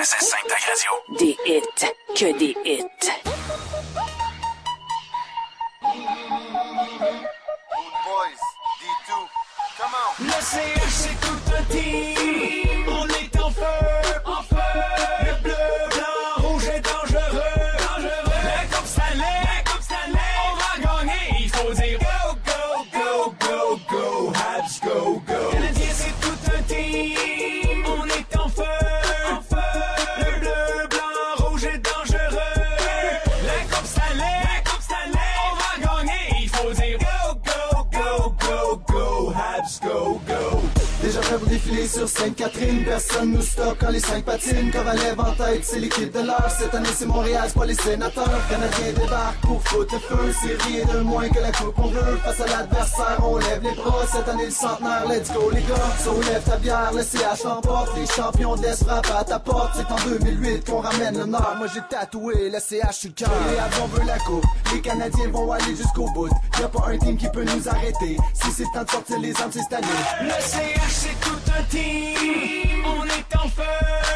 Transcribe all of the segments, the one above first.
96.5 da radio. Des hits, que des hits. Boys, D2, come on. Le CH c'est tout un team. On est en feu. Le bleu, blanc, rouge est dangereux. La Coupe Stanley, on va gagner. Il faut dire go, go, go, go, go, Habs, go, go. Canadien c'est tout un team. On est en feu. Le bleu, blanc, rouge est dangereux. La Coupe Stanley, on va gagner. Il faut dire go, go, go, go, go, Habs, go, go. Déjà prêt pour défiler sur Sainte-Catherine. Personne nous stoppe quand les 5 patinent. Kovalev en tête, c'est l'équipe de l'heure. Cette année c'est Montréal, c'est pas les sénateurs. Canadiens débarquent pour foutre le feu. C'est rien de moins que la coupe on veut. Face à l'adversaire, on lève les bras. Cette année le centenaire, let's go les gars. Soulève ta bière, le CH l'emporte. Les champions de l'Est frappent à ta porte. C'est en 2008 qu'on ramène le Nord. Moi j'ai tatoué le CH sur le cœur. Les Habs on veut la coupe. Les Canadiens vont aller jusqu'au bout. Y'a pas un team qui peut nous arrêter. Si c'est temps de sortir les armes, c'est cette année. Le CH c'est tout un team. On est en feu.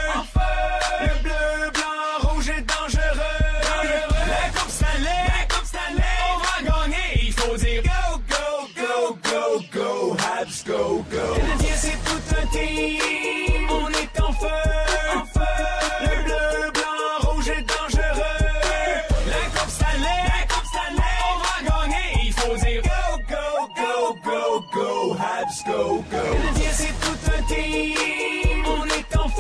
Le bleu, blanc, rouge est dangereux. La Coupe Stanley, on va gagner. Il faut dire go, go, go, go, go, Habs, go, go. Canadien c'est tout un team. On est en feu. Le bleu, blanc, rouge est dangereux. La Coupe Stanley, on va gagner. Il faut dire go, go, go, go, go, Habs, go, go. Canadien c'est tout un team. On est en feu.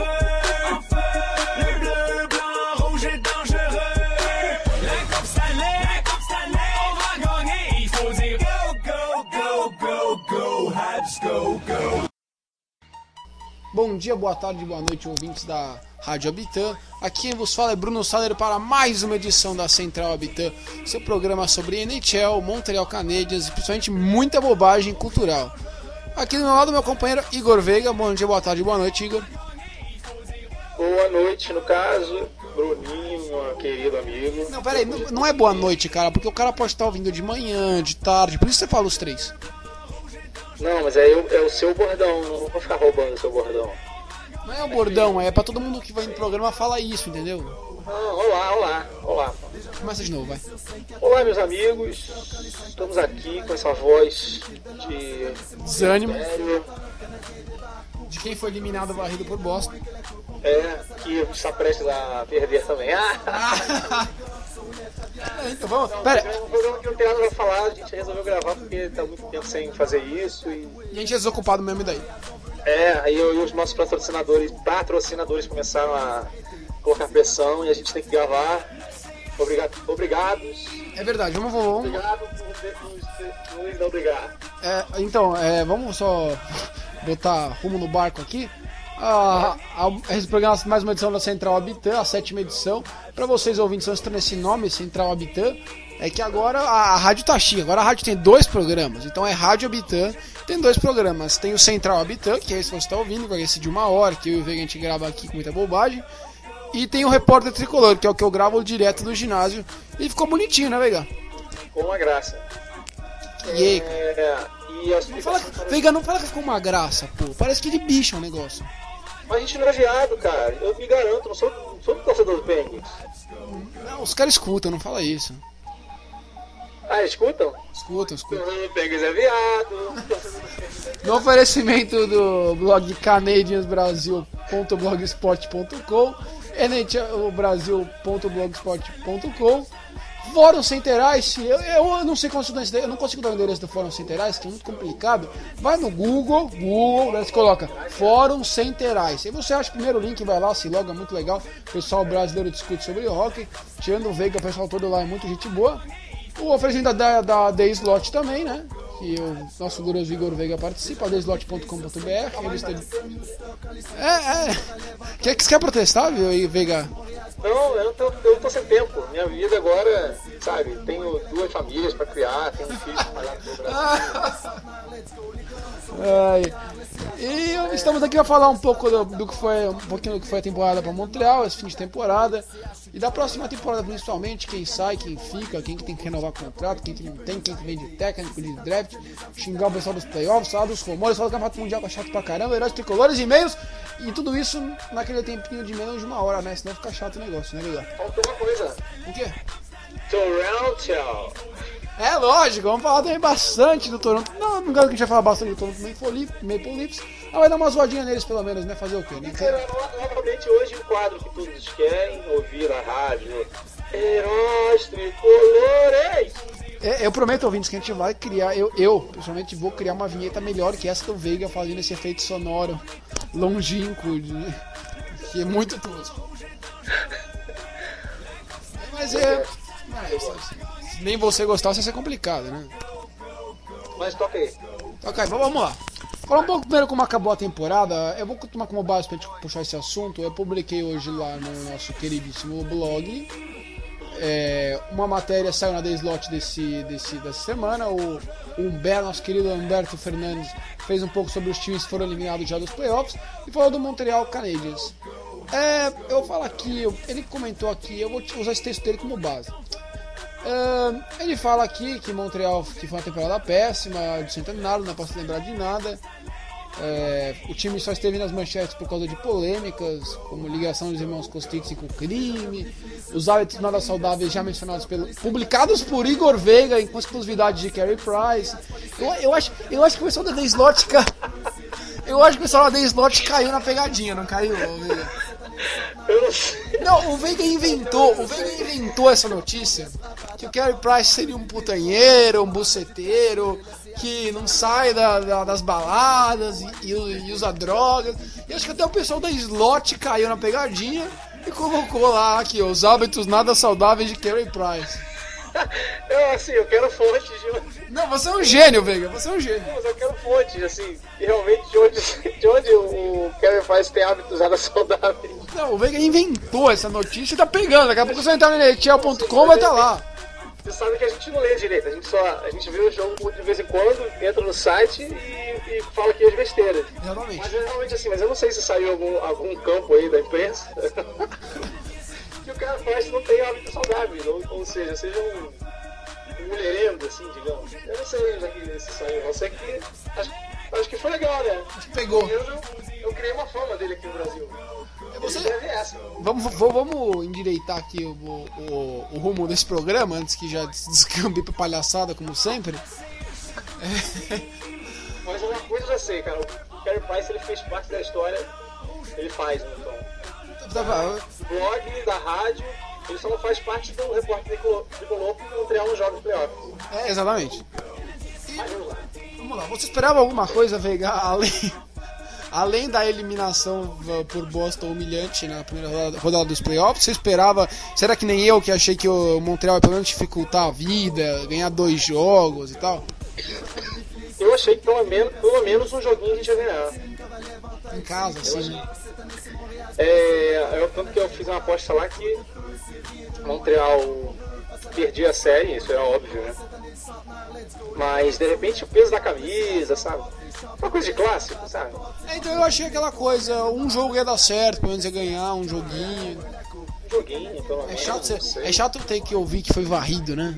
Le bleu, blanc, rouge est dangereux. La Coupe Stanley, on va gagner. Il faut dire go, go, go, go, go, Habs, go, go. Bom dia, boa tarde, boa noite, ouvintes da Rádio Habitat. Aqui quem vos fala é Bruno Saller para mais uma edição da Central Habitat, seu programa sobre NHL, Montreal Canadiens e principalmente muita bobagem cultural. Aqui do meu lado, meu companheiro Igor Veiga. Bom dia, boa tarde, boa noite, Igor. Boa noite, no caso, Bruninho, meu querido amigo. Não, peraí, não é boa noite, cara, porque o cara pode estar ouvindo de manhã, de tarde, por isso você fala os três. Não, mas é o seu bordão, não vou ficar roubando o seu bordão. Não é o bordão, é pra todo mundo que vai no programa falar isso, entendeu? Olá. Começa de novo, vai. Olá, meus amigos. Estamos aqui com essa voz de Desânimo. sério, De quem foi eliminado varrido por Boston. que está prestes a perder também. Então vamos. Pera. É um programa que não tem nada pra falar, a gente resolveu gravar porque tá muito tempo sem fazer isso e E a gente é desocupado mesmo, e daí? aí eu e os nossos patrocinadores começaram a colocar pressão e a gente tem que gravar. Obrigados. É verdade, vamos. Obrigado por nos não brigar. Vamos só botar rumo no barco aqui. Esse programa é mais uma edição da Central Habitat, a 7ª edição. Para vocês ouvintes, estão estranhando esse nome, Central Habitat. É que agora a rádio tá cheia. Agora a rádio tem 2 programas. Então é Rádio Habitat, tem 2 programas. Tem o Central Habitat, que é esse que você está ouvindo, vai ser de 1 hora, que eu e o Veiga a gente grava aqui com muita bobagem. E tem o Repórter Tricolor, que é o que eu gravo direto do ginásio. E ficou bonitinho, né, Veiga? Com uma graça. E aí, Veiga, não fala que ficou uma graça, pô. Parece que de bicho o negócio. Mas a gente não é viado, cara. Eu me garanto, não sou do torcedor do Penguins. Não, os caras escutam, não fala isso. Ah, escutam? Escutam. O Penguins é viado. No oferecimento do blog canadiansbrasil.blogspot.com, nhlbrasil.blogspot.com, Fórum Centerais. Eu não sei qual é, eu não consigo dar o endereço do Fórum Centerais, que é muito complicado. Vai no Google, daí você coloca Fórum Centerais. Aí você acha o primeiro link, vai lá, se loga, muito legal. O pessoal brasileiro discute sobre hockey, tirando o Veiga, o pessoal todo lá é muito gente boa. O oferecimento da The Slot também, né? Que o nosso glorioso Igor Veiga participa, theslot.com.br. Você quer protestar, viu, Veiga? Não, eu tô sem tempo. Minha vida agora, sabe, tenho 2 famílias pra criar, tenho um filho pra pagar pelo Brasil. E estamos aqui para falar um pouco do que foi a temporada para Montreal, esse fim de temporada. E da próxima temporada, principalmente, quem sai, quem fica, quem que tem que renovar contrato, quem que não tem, quem que vem de técnico, de draft, xingar o pessoal dos playoffs, falar dos rumores, falar do campeonato mundial que é chato pra caramba, heróis tricolores, e-mails, e tudo isso naquele tempinho de menos de uma hora, né? Senão fica chato o negócio, né, Liga? Faltou uma coisa. O quê? Toronto. É lógico, vamos falar também bastante do Toronto. Não quero que a gente vai falar bastante do Toronto Maple Leafs, mas vai dar uma zoadinha neles pelo menos, né? Fazer o quê, né? Novamente hoje o quadro que todos querem ouvir na rádio. Heróis tricolores. Eu prometo, ouvintes, que a gente vai criar, eu pessoalmente vou criar uma vinheta melhor que essa do Veiga fazendo esse efeito sonoro longínquo, né? Que é muito tosco. Mas se nem você gostar, vai ser complicado, né? Mas toca aí. Ok, vamos lá. Falar um pouco primeiro como acabou a temporada. Eu vou tomar como base pra gente puxar esse assunto. Eu publiquei hoje lá no nosso queridíssimo blog uma matéria, saiu na The Slot dessa semana. O nosso querido Humberto Fernandes fez um pouco sobre os times que foram eliminados já dos playoffs e falou do Montreal Canadiens. Eu falo aqui, ele comentou aqui, eu vou usar esse texto dele como base. Ele fala aqui que Montreal que foi uma temporada péssima, de centenário, não posso lembrar de nada. O time só esteve nas manchetes por causa de polêmicas, como ligação dos irmãos Kostitsyn com crime, os hábitos nada saudáveis já mencionados publicados por Igor Veiga com exclusividade de Carey Price. Eu acho que o pessoal da The Slot caiu na pegadinha, não caiu, Veiga? Não, o Veiga inventou essa notícia que o Carey Price seria um putanheiro, um buceteiro, que não sai das baladas e usa drogas. E acho que até o pessoal da Slot caiu na pegadinha e colocou lá aqui os hábitos nada saudáveis de Carey Price. Eu quero fontes de... Não, você é um gênio, Veiga, você é um gênio. Mas eu quero fontes, assim, realmente de onde o Carey Price tem hábitos nada saudáveis. Não, o Veiga inventou essa notícia e tá pegando. Daqui a pouco você vai entrar no NHL.com, vai estar lá. Você sabe que a gente não lê direito, a gente vê o jogo de vez em quando, entra no site e fala aqui as besteiras. Exatamente. Mas realmente assim, mas eu não sei se saiu algum campo aí da imprensa que o Carey Price não tem hábitos saudáveis, ou seja um mulherengo, assim, digamos. Eu não sei onde é que isso saiu, eu sei que acho que foi legal, né? Pegou. Eu criei uma fama dele aqui no Brasil. Vamos endireitar aqui o rumo desse programa antes que já descambe pra palhaçada, como sempre. Mas uma coisa eu já sei, cara. O Carey Price, ele fez parte da história. Ele faz, né, então. O blog, da rádio, ele só não faz parte do repórter tricolor porque o Montreal não joga os playoffs. Exatamente. Mas Vamos lá. Você esperava alguma coisa, Veiga, além da eliminação por Boston humilhante na primeira rodada dos playoffs? Você esperava, será que nem eu que achei que o Montreal ia pelo menos dificultar a vida, ganhar 2 jogos e tal? Eu achei que pelo menos um joguinho a gente ia ganhar. Em casa, assim. Tanto que eu fiz uma aposta lá que Montreal perdia a série, isso é óbvio, né? Mas de repente o peso da camisa, sabe? Uma coisa de clássico, sabe? Então eu achei aquela coisa, um jogo ia dar certo, pelo menos ia ganhar um joguinho. Um joguinho, pelo menos. É chato ter que ouvir que foi varrido, né?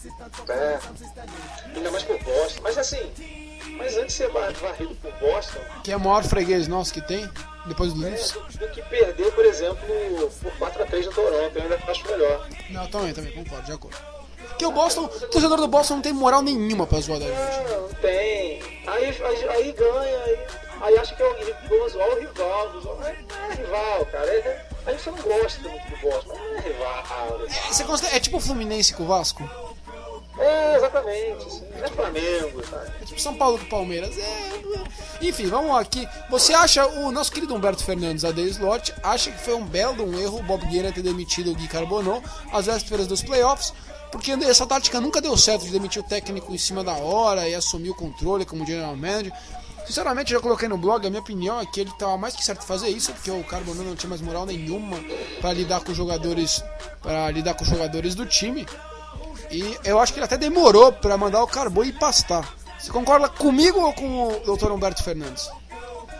Ainda mais por Boston. Mas assim, antes de ser varrido por Boston, que é o maior freguês nosso que tem, depois do Leafs. Do que perder, por exemplo, por 4-3 no Toronto, eu ainda acho melhor. Não, também, concordo, de acordo. Porque o torcedor do Boston não tem moral nenhuma pra zoar da gente. Não tem. Aí ganha, aí acha que é o rival. Não é rival, cara. A gente não gosta muito do Boston, mas não é rival. Você considera, é tipo o Fluminense com o Vasco? Exatamente. Sim. É Flamengo, sabe? É tipo São Paulo com o Palmeiras. Enfim, vamos aqui. Você acha, o nosso querido Humberto Fernandes, da The Slot, acha que foi um belo erro o Bob Guerin ter demitido o Gui Carbonneau às vésperas dos playoffs? Porque essa tática nunca deu certo de demitir o técnico em cima da hora e assumir o controle como general manager. Sinceramente, eu já coloquei no blog, a minha opinião é que ele estava mais que certo de fazer isso, porque o Carbonneau não tinha mais moral nenhuma para lidar com os jogadores do time. E eu acho que ele até demorou para mandar o Carbo ir pastar. Você concorda comigo ou com o Dr. Humberto Fernandes?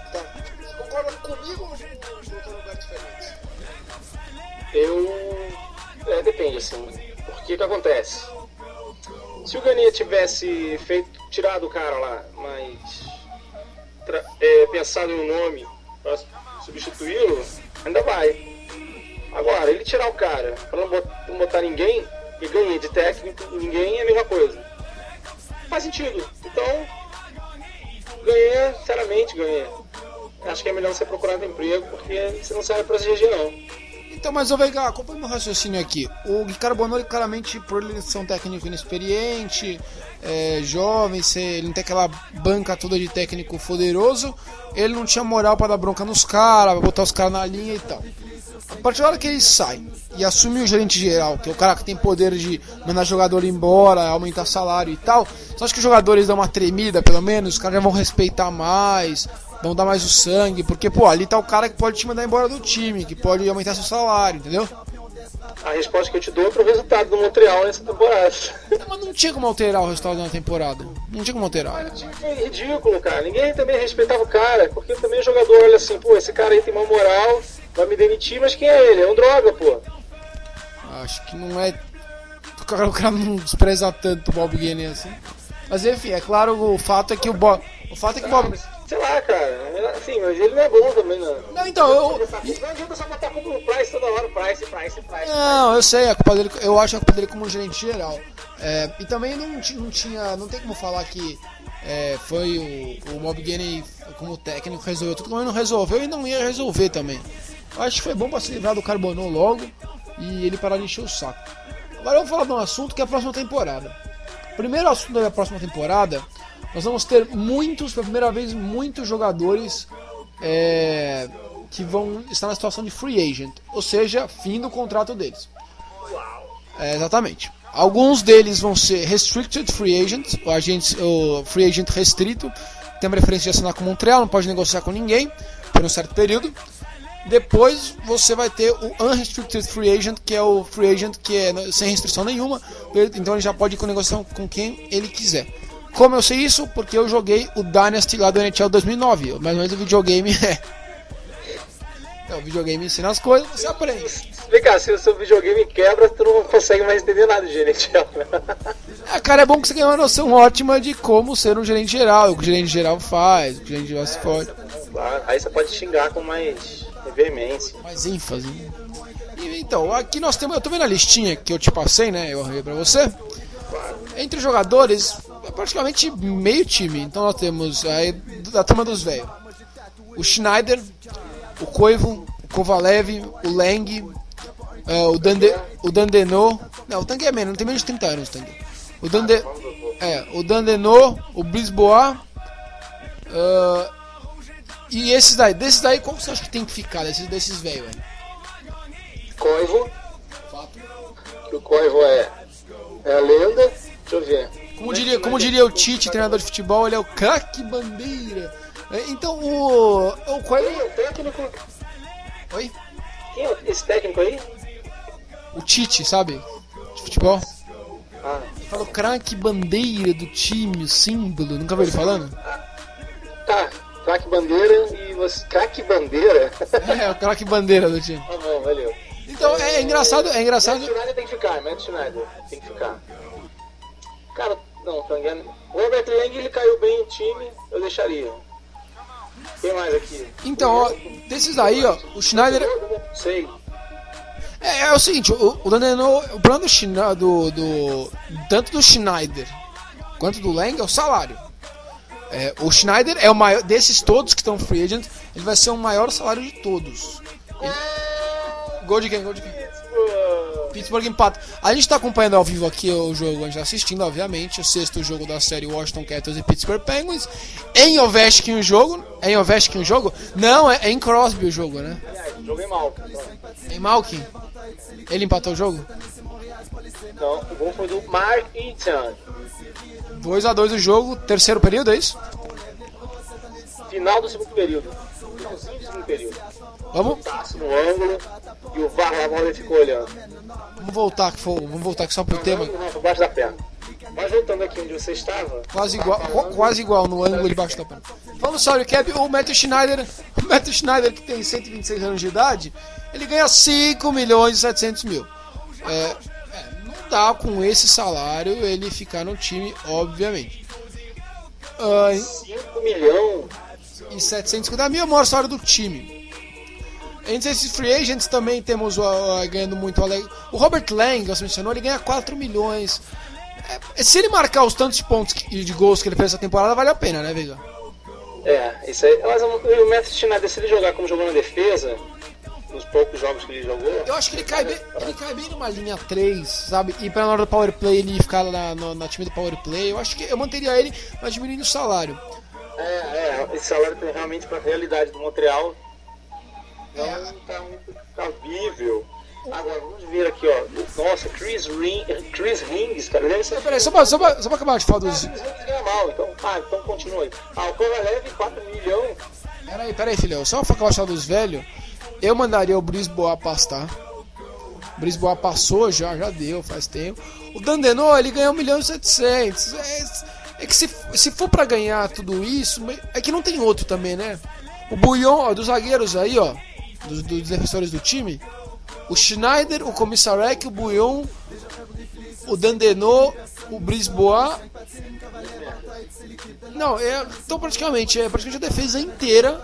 Você concorda comigo ou com o Dr. Humberto Fernandes? Depende, assim. Porque que acontece? Se o Garnier tivesse tirado o cara lá, mas pensado no nome pra substituí-lo, ainda vai. Agora, ele tirar o cara pra não botar ninguém, e ganhar de técnico, ninguém é a mesma coisa. Faz sentido. Então, ganhar, sinceramente, ganhar. Acho que é melhor você procurar um emprego, porque você não serve pra CGG, não. Então, mas eu vejo, acompanha meu raciocínio aqui. O Ricardo Bonomo, claramente, por ele ser um técnico inexperiente, jovem, ele não tem aquela banca toda de técnico poderoso, ele não tinha moral pra dar bronca nos caras, pra botar os caras na linha e tal. A partir da hora que ele sai e assume o gerente geral, que é o cara que tem poder de mandar jogador embora, aumentar salário e tal, você acha que os jogadores dão uma tremida, pelo menos? Os caras já vão respeitar mais, vão dar mais o sangue, porque, pô, ali tá o cara que pode te mandar embora do time, que pode aumentar seu salário, entendeu? A resposta que eu te dou é pro resultado do Montreal nessa temporada. Mas não tinha como alterar o resultado da temporada. Não tinha como alterar. Mas o time foi ridículo, cara. Ninguém também respeitava o cara, porque também o jogador olha assim, pô, esse cara aí tem uma moral, vai me demitir, mas quem é ele? É um droga, pô. Acho que não é... O cara não despreza tanto o Bob Gainey assim. Mas enfim, é claro, o fato é que o Bob... Sei lá, cara, assim, mas ele não é bom também, não. Não, então, Não adianta só botar a culpa no Price toda hora, Price. Não, eu sei, a culpa dele, eu acho a culpa dele como gerente geral. E também não tem como falar que foi o Bob Gainey como técnico resolveu tudo, como ele não resolveu e não ia resolver também. Eu acho que foi bom pra se livrar do Carbonneau logo e ele parar de encher o saco. Agora vamos falar de um assunto que é a próxima temporada. Primeiro assunto da próxima temporada, nós vamos ter pela primeira vez, muitos jogadores que vão estar na situação de free agent, ou seja, fim do contrato deles. Exatamente. Alguns deles vão ser restricted free agents, o free agent restrito, tem a preferência de assinar com Montreal, não pode negociar com ninguém por um certo período. Depois você vai ter o unrestricted free agent, que é o free agent que é sem restrição nenhuma, então ele já pode ir com negociação com quem ele quiser. Como eu sei isso? Porque eu joguei o Dynasty lá do NHL 2009, mais ou menos o videogame o videogame ensina as coisas, você aprende. Vem cá, se o seu videogame quebra, tu não consegue mais entender nada de gerente geral, né? Cara, é bom que você ganhe uma noção ótima de como ser um gerente geral, o que o gerente geral faz, o que o gerente geral se pode. Claro, aí você pode xingar com mais veemência. Mais ênfase, né? Então, aqui nós temos, eu tô vendo a listinha que eu te passei, né, eu arrumei pra você. Entre os jogadores, é praticamente meio time. Então nós temos aí da turma dos velhos: o Schneider, o Koivu, o Kovalev, o Lang, o Dandenot. Não, o Tanguy é menos, não tem menos de 30 anos o Tanguy. O Dandenot, o Brisbois. E desses daí, qual você acha que tem que ficar desses velhos? Koivu. Que o Koivu é a lenda. Deixa eu ver. Como diria o Tite, treinador de futebol, ele é o craque bandeira. Então o Koivu... Quem é o técnico? Oi? Quem é esse técnico aí? O Tite, sabe? De futebol. Ele fala o craque bandeira do time, o símbolo. Nunca viu ele falando? Tá, craque bandeira e você... Craque bandeira? O craque bandeira do time. Ah, não, valeu. Então é engraçado. Matt Schneider tem que ficar. Cara, não, tô enganado. O Robert Lang, ele caiu bem no time, eu deixaria. Quem mais aqui? Então, desses aí, o Schneider... Sei. É o seguinte, o Dandenot, o plano tanto do Schneider quanto do Lang é o salário. O Schneider é o maior, desses todos que estão free agent, ele vai ser o maior salário de todos. Gol de quem? Pittsburgh empata. A gente está acompanhando ao vivo aqui o jogo, a gente está assistindo, obviamente, o sexto jogo da série Washington Capitals e Pittsburgh Penguins. Em Ovechkin o jogo? Não, é em Crosby o jogo, né? Joguei mal. Em Malkin? Ele empatou o jogo? Não, o gol foi do Mark Eaton. 2-2 o jogo, terceiro período, é isso? Final do segundo período. Finalzinho do segundo período. Vamos? Passo no ângulo e o Varlamone ficou olhando. Vamos voltar aqui só pro tema. Não, por baixo da perna. Mas voltando aqui onde você estava. Quase igual no ângulo debaixo da perna. Falando sério, o Matthew Schneider, que tem 126 anos de idade, ele ganha 5.700.000. Não dá com esse salário ele ficar no time, obviamente. 5 milhões E 750 mil é o maior salário do time. Entre esses free agents também temos ganhando muito o Robert Lang, que você mencionou, ele ganha 4 milhões. Se ele marcar os tantos pontos de gols que ele fez essa temporada, vale a pena, né, Veiga? Isso aí. Mas o Matthew Schneider, se ele jogar como jogou na defesa, nos poucos jogos que ele jogou... Eu acho que ele cai bem numa linha 3, sabe? E pra na hora do power play ele ficar na time do power play, eu acho que eu manteria ele, mas diminuindo o salário. Esse salário tem realmente pra realidade do Montreal não tá muito cabível. Agora, vamos ver aqui, ó. Nossa, Chris Rings, cara. Deve ser... Peraí, só pra acabar de falar dos... Chris Rings ganha mal, então continua aí. O Kovalev, 4 milhões. Peraí, filhão. Só pra acabar de falar dos velhos, eu mandaria o Brisebois pastar. O Brisebois passou, já deu, faz tempo. O Dandenot, ele ganhou 1.700.000. É que se for pra ganhar tudo isso, é que não tem outro também, né? O Bouillon, dos zagueiros aí, ó, dos defensores do time, o Schneider, o Commissarek, o Bouillon, o Dandenot, o Brisebois. Não, então praticamente a defesa inteira.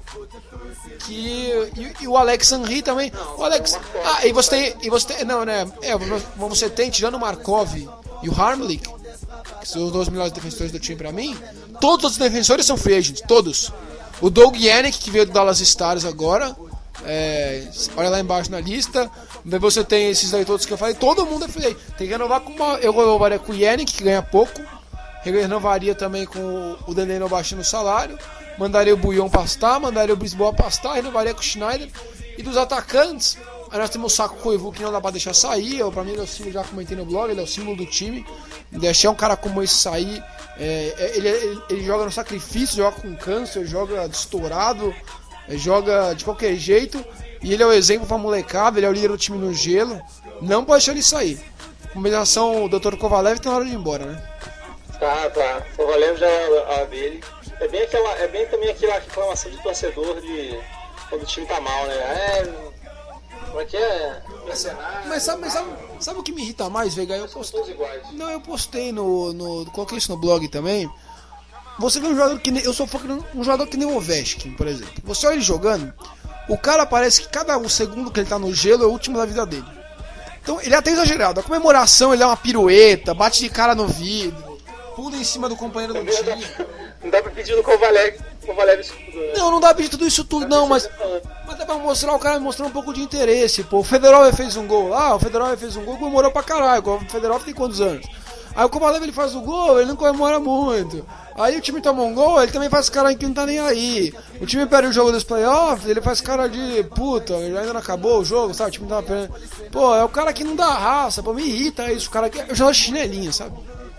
E o Alex Henry também. O Alex. E você tem. Não, né? Você tem, tirando o Markov e o Harmlik, que são os 2 melhores defensores do time pra mim. Todos os defensores são free agents, todos. O Doug Yannick, que veio do Dallas Stars agora. Olha lá embaixo na lista. Você tem esses aí todos que eu falei. Todo mundo é free agent. Tem que renovar com eu renovaria com o Yannick, que ganha pouco. Renovaria também com o Dandenot baixando o salário. Mandaria o Bouillon pastar, mandaria o Brisebois pastar, renovaria com o Schneider. E dos atacantes, aí nós temos o Saco Koivu, que não dá pra deixar sair. Pra mim ele é o símbolo, já comentei no blog, ele é o símbolo do time. Deixar um cara como esse sair, ele joga no sacrifício, joga com câncer, joga estourado, joga de qualquer jeito. E ele é o exemplo pra molecada, ele é o líder do time no gelo. Não pode deixar ele sair. Combinação, o Dr. Kovalev tem hora de ir embora, né? Tá. O Kovalev já é a dele. É bem também aquela reclamação de torcedor de quando o time tá mal, né? Como é que é? Mas sabe o que me irrita mais, Veiga? Eu postei coloquei isso no blog também. Você vê um jogador que eu sou focando um jogador que nem o Ovechkin, por exemplo. Você olha ele jogando, o cara parece que cada segundo que ele tá no gelo é o último da vida dele. Então ele é até exagerado. A comemoração, ele é uma pirueta, bate de cara no vidro, pula em cima do companheiro do time. Não dá pra pedir no Kovalev isso tudo, né? Não dá pra pedir tudo isso tudo, não, mas dá pra mostrar, o cara mostrar um pouco de interesse, pô. O Fedorov fez um gol lá, comemorou pra caralho. O Fedorov tem quantos anos? Aí o Kovalev ele faz o gol, ele não comemora muito. Aí o time toma um gol, ele também faz cara que não tá nem aí. O time perde o jogo dos playoffs, ele faz cara de puta, ainda não acabou o jogo, sabe? O time tava perdendo. Pô, é o cara que não dá raça, pô, me irrita isso, o cara que joga chinelinho, sabe?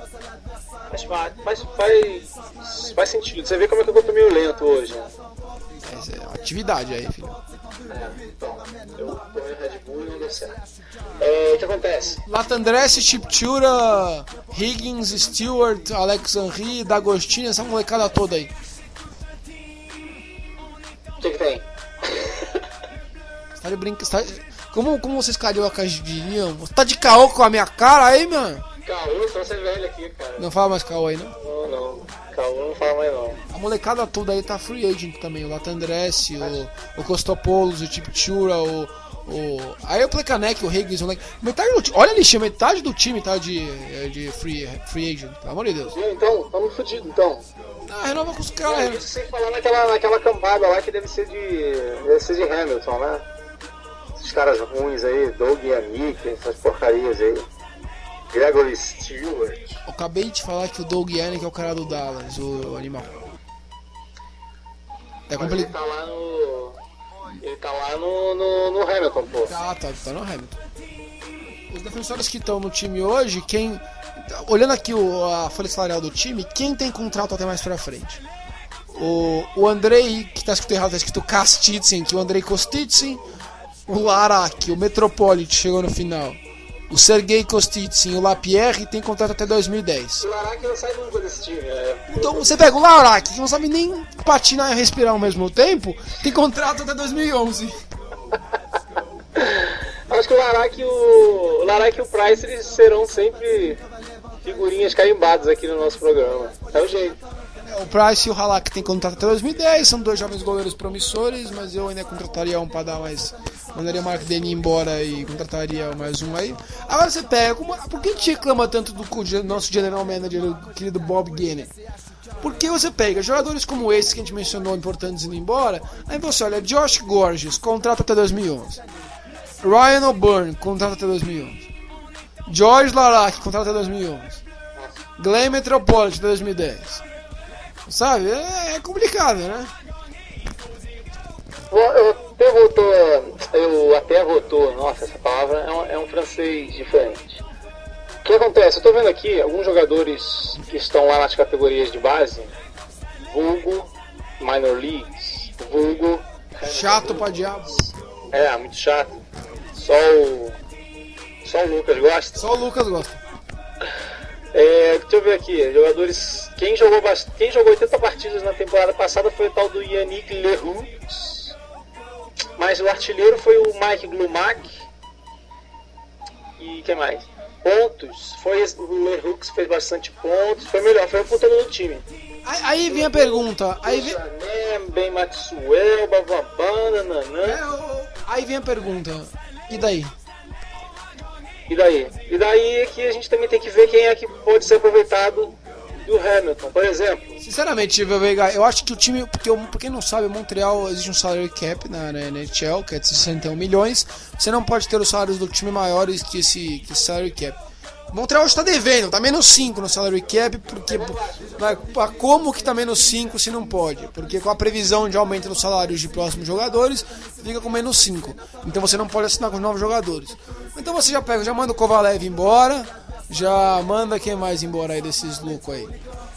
Faz sentido. Você vê como é que eu tô meio lento hoje, né? É atividade aí, filho. Então, eu tomei Red Bull e não deu certo. O que acontece? Latandresse, Chipchura, Higgins, Stewart, Alex Henry, D'Agostino, essa molecada toda aí. O que tem? Você tá de brincadeira? Como vocês cariocas diriam? Você tá de caô com a minha cara aí, mano? Caô, só você velho aqui, cara. Não fala mais caô aí, não? Não. Caô não fala mais, não. A molecada toda aí tá free agent também. O Latandresse, o Kostopoulos, o Chipchura, aí o Plekanec, o Higgins, metade do time. Olha a lixinha, metade do time tá de free agent, pelo amor de Deus. Então, tamo fudido, então. Renova com os caras. Isso sem falar naquela campada lá que deve ser de Hamilton, né? Esses caras ruins aí, Doug Yannick, essas porcarias aí. Gregory Stewart. Eu acabei de falar que o Doug Yannick é o cara do Dallas, o animal. Ele tá lá no Hamilton, pô. Tá no Hamilton. Os defensores que estão no time hoje, olhando aqui a folha salarial do time, quem tem contrato até mais pra frente? O Andrei, que tá escrito errado, tá escrito Kostitsyn, que o Andrei Kostitsyn, o Larak, o Metropolitan chegou no final. O Sergei Kostitsyn, o Lapierre tem contrato até 2010. O Larak não sai nunca desse time, Então você pega o Larak, que não sabe nem patinar e respirar ao mesmo tempo, tem contrato até 2011. acho que o Larac e o Price eles serão sempre figurinhas carimbadas aqui no nosso programa. É o jeito. O Price e o Halak tem contrato até 2010, são dois jovens goleiros promissores, mas eu ainda contrataria um para dar mais. Mandaria o Mark Denis embora e contrataria mais um aí. Agora você pega, por que a gente reclama tanto do nosso general manager, o querido Bob Gainey? Porque você pega jogadores como esses que a gente mencionou, importantes indo embora, aí você olha, Josh Gorges, contrato até 2011. Ryan O'Byrne, contrato até 2011. George Larac, contrato até 2011. Glenn Metropolitan, até 2010. Sabe? É complicado, né? Eu até votou. Nossa, essa palavra é um francês diferente. O que acontece? Eu tô vendo aqui alguns jogadores que estão lá nas categorias de base, vulgo minor leagues, vulgo chato pra diabo. É, muito chato. Só o Lucas gosta. Só o Lucas gosta. Deixa eu ver aqui, jogadores. Quem jogou 80 partidas na temporada passada foi o tal do Yannick Leroux. Mas o artilheiro foi o Mike Glumac. E quem mais? Pontos. Foi o Leroux que fez bastante pontos. Foi melhor, foi o puntador do time. Aí vem a pergunta. Ben Maxwell, Bavabana, Nanã. Aí vem a pergunta. E daí? E daí é que a gente também tem que ver quem é que pode ser aproveitado do Hamilton, por exemplo. Sinceramente, eu acho que o time, porque quem não sabe, Montreal existe um salary cap na NHL, que é de 61 milhões. Você não pode ter os salários do time maiores que esse salary cap. Montreal está devendo, tá menos 5 no salary cap, porque como que tá menos 5 se não pode? Porque com a previsão de aumento dos salários de próximos jogadores, fica com menos 5. Então você não pode assinar com os novos jogadores. Então você já manda o Kovalev embora, já manda quem mais embora aí desses loucos aí.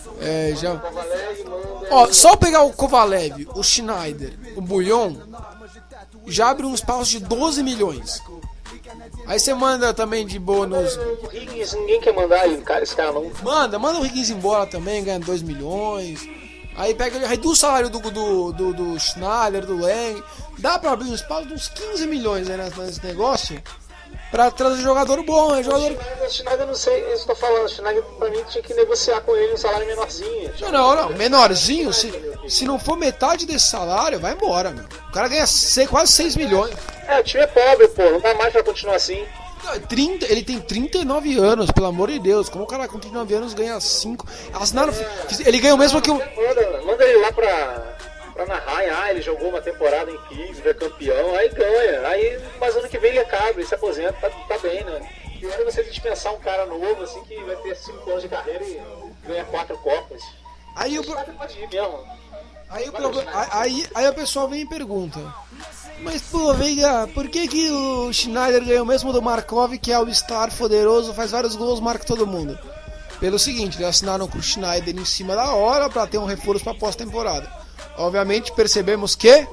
Só pegar o Kovalev, o Schneider, o Bouillon, já abre um espaço de 12 milhões. Aí você manda também de bônus. O Higgins, ninguém quer mandar esse cara não. Manda o Higgins embora também, ganha 2 milhões. Aí reduz o salário do Schneider, do Lang. Dá pra abrir um espaço de uns 15 milhões aí nesse negócio. Pra trazer jogador bom, jogador. O Schneider, não sei, eu estou falando, o Schneider pra mim tinha que negociar com ele um salário menorzinho. Não, menorzinho, se não for metade desse salário, vai embora, meu. O cara ganha quase 6 milhões. O time é pobre, pô, não dá mais pra continuar assim. Ele tem 39 anos, pelo amor de Deus. Como o cara com 39 anos ganha 5? Ele ganha o mesmo que o. Manda ele lá pra Anaheim, ele jogou uma temporada em Cleveland, é campeão, aí ganha. Aí, mas ano que vem ele é cabra, ele se aposenta, tá bem, né? Pior é você dispensar um cara novo, assim, que vai ter 5 anos de carreira e ganha 4 copas. Aí pode ir mesmo. Aí a pessoa vem e pergunta: mas pô, Veiga, por que o Schneider ganhou o mesmo do Markov, que é o Star poderoso, faz vários gols, marca todo mundo? Pelo seguinte, eles assinaram com o Schneider em cima da hora pra ter um reforço pra pós-temporada. Obviamente percebemos que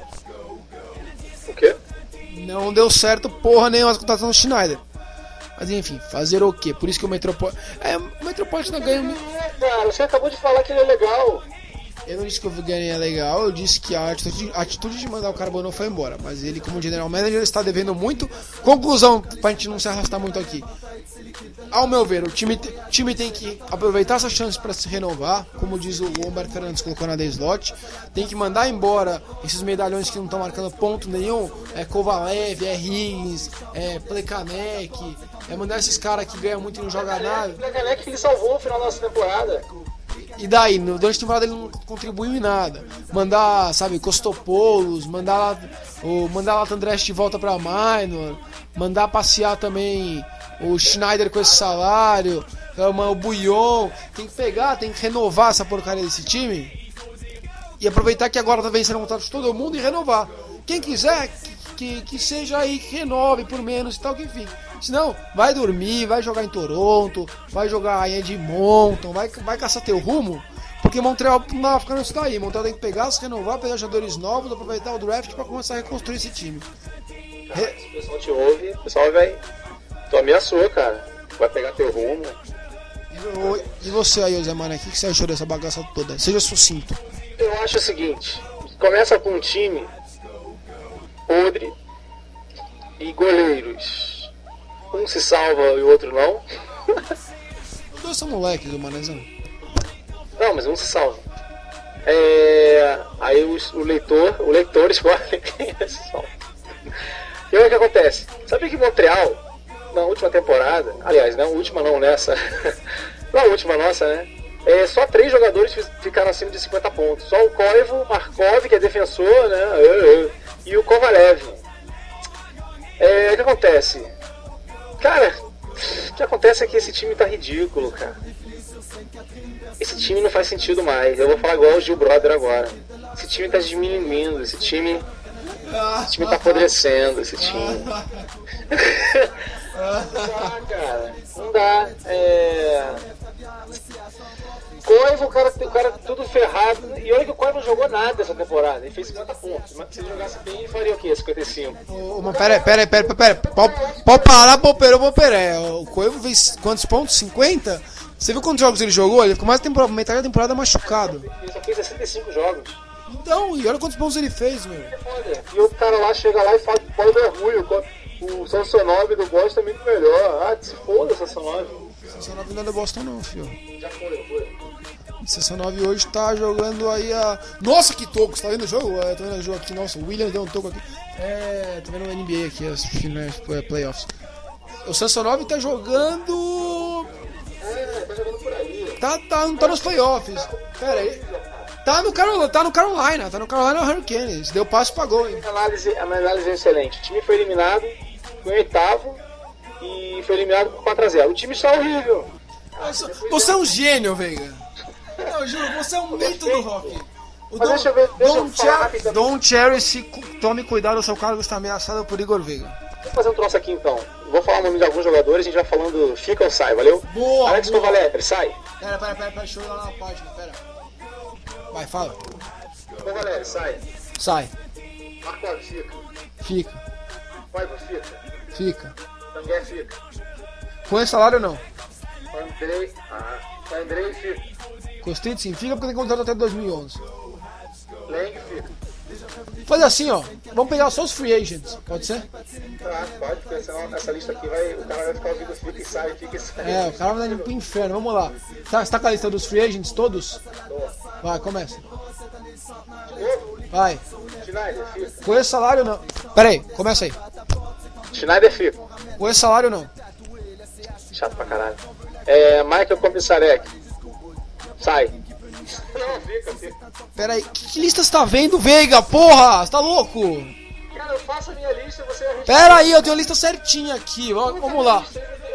o quê? Não deu certo porra nenhuma a contratação do Schneider. Mas enfim, fazer o quê? Por isso que o Metropolitan ganha. Cara, você acabou de falar que ele é legal. Eu não disse que o Viganin é legal, eu disse que a atitude de mandar o Carbonell foi embora. Mas ele, como general manager, está devendo muito. Conclusão, pra gente não se arrastar muito aqui. Ao meu ver, o time tem que aproveitar essa chance para se renovar, como diz o Humberto Fernandes colocou na D-Slot. Tem que mandar embora esses medalhões que não estão marcando ponto nenhum. Kovalev, Higgins, Plekanec. Mandar esses caras que ganham muito e não jogam nada. Plekanec que ele salvou no final da nossa temporada. E daí, durante a temporada ele não contribuiu em nada. Mandar, sabe, Kostopoulos, mandar lá Andrés de volta pra Minor, mandar passear também o Schneider com esse salário, o Bouillon. Tem que renovar essa porcaria desse time e aproveitar que agora tá vencendo o contrato de todo mundo e renovar. Quem quiser que seja aí, que renove por menos e tal, que enfim. Senão, vai dormir, vai jogar em Toronto, vai jogar em Edmonton, vai caçar teu rumo, porque Montreal não vai ficar nisso daí. Montreal tem que pegar, se renovar, pegar jogadores novos, aproveitar o draft pra começar a reconstruir esse time. Cara, se o pessoal te ouve, o pessoal vai... Tu ameaçou, cara. Vai pegar teu rumo. E você aí, Zé Mané, o que você achou dessa bagaça toda? Seja sucinto. Eu acho o seguinte, começa com um time podre, E goleiros. Um se salva e o outro não. Os dois são moleques, o Manezão. Não, mas um se salva. Aí o leitor escolhe quem é se salva. E aí o que acontece? Sabia que Montreal, na última temporada, aliás, não, última não, nessa. Na última nossa, né? Só 3 jogadores ficaram acima de 50 pontos. Só o Koivu, Markov, que é defensor, né? E o Kovalev. O que acontece? Cara, o que acontece é que esse time tá ridículo, cara. Esse time não faz sentido mais. Eu vou falar igual o Gil Brother agora. Esse time tá diminuindo, esse time tá apodrecendo, esse time. Não dá, cara. Não dá. Koivu, o cara tudo ferrado. E olha que o Koivu não jogou nada essa temporada. Ele fez 50 pontos. Mas se ele jogasse bem, ele faria o quê? 55. Mas pera. Pode parar, Poperão. O Koivu fez quantos pontos? 50? Você viu quantos jogos ele jogou? Ele ficou metade da temporada machucado. Ele só fez 65 jogos. Então, e olha quantos pontos ele fez, meu. E o cara lá chega lá e fala que o Koivu é ruim. O Samsonov do Boston é muito melhor. Se foda o Samsonov. Samsonov não é do Boston não, filho. Já foi. O Samsonov hoje tá jogando aí a... Nossa, que toco! Você tá vendo o jogo? Tô vendo o jogo aqui. Nossa, o Williams deu um toco aqui. Tô vendo o NBA aqui, as finais, playoffs. O Samsonov tá jogando... Tá jogando por aí. Não tá nos playoffs. Pera aí. Tá no Carolina Hurricanes. Deu passe pra gol, hein? A análise é excelente. O time foi eliminado, foi em 8º e foi eliminado por 4-0. O time está horrível. Você é um gênio, Veiga. Eu juro, você é um mito do rock. Deixa eu falar rapidamente. Don Cherry, tome cuidado, o seu cargo está ameaçado por Igor Veiga. Vou fazer um troço aqui então. Vou falar o nome de alguns jogadores, a gente vai falando fica ou sai, valeu? Boa! Alex Kovalev, sai. Pera, deixa eu ir lá na página, pera. Vai, fala. Kovalev, sai. Sai. Markov, fica. Fica. Koivu, fica. Fica. Tanguy, fica. Com esse salário não. Andrei, fica. Kosticin fica porque tem contrato até 2011. Lang, fica. Fazer assim, ó. Vamos pegar só os free agents, pode ser? Pode, porque senão essa lista aqui o cara vai ficar ouvindo fica e sai. O cara vai indo pro inferno, vamos lá. Você tá com a lista dos free agents todos? Vai, começa. Vai. Schneider, fica. Com esse salário não. Pera aí, começa aí. Schneider, fica. Com esse salário não. Chato pra caralho. Michael Komisarek, sai. Não, fica. Pera aí, que lista você tá vendo, Veiga? Porra, você tá louco? Cara, eu faço a minha lista e você... Pera aí, eu tenho a lista certinha aqui, vamos lá.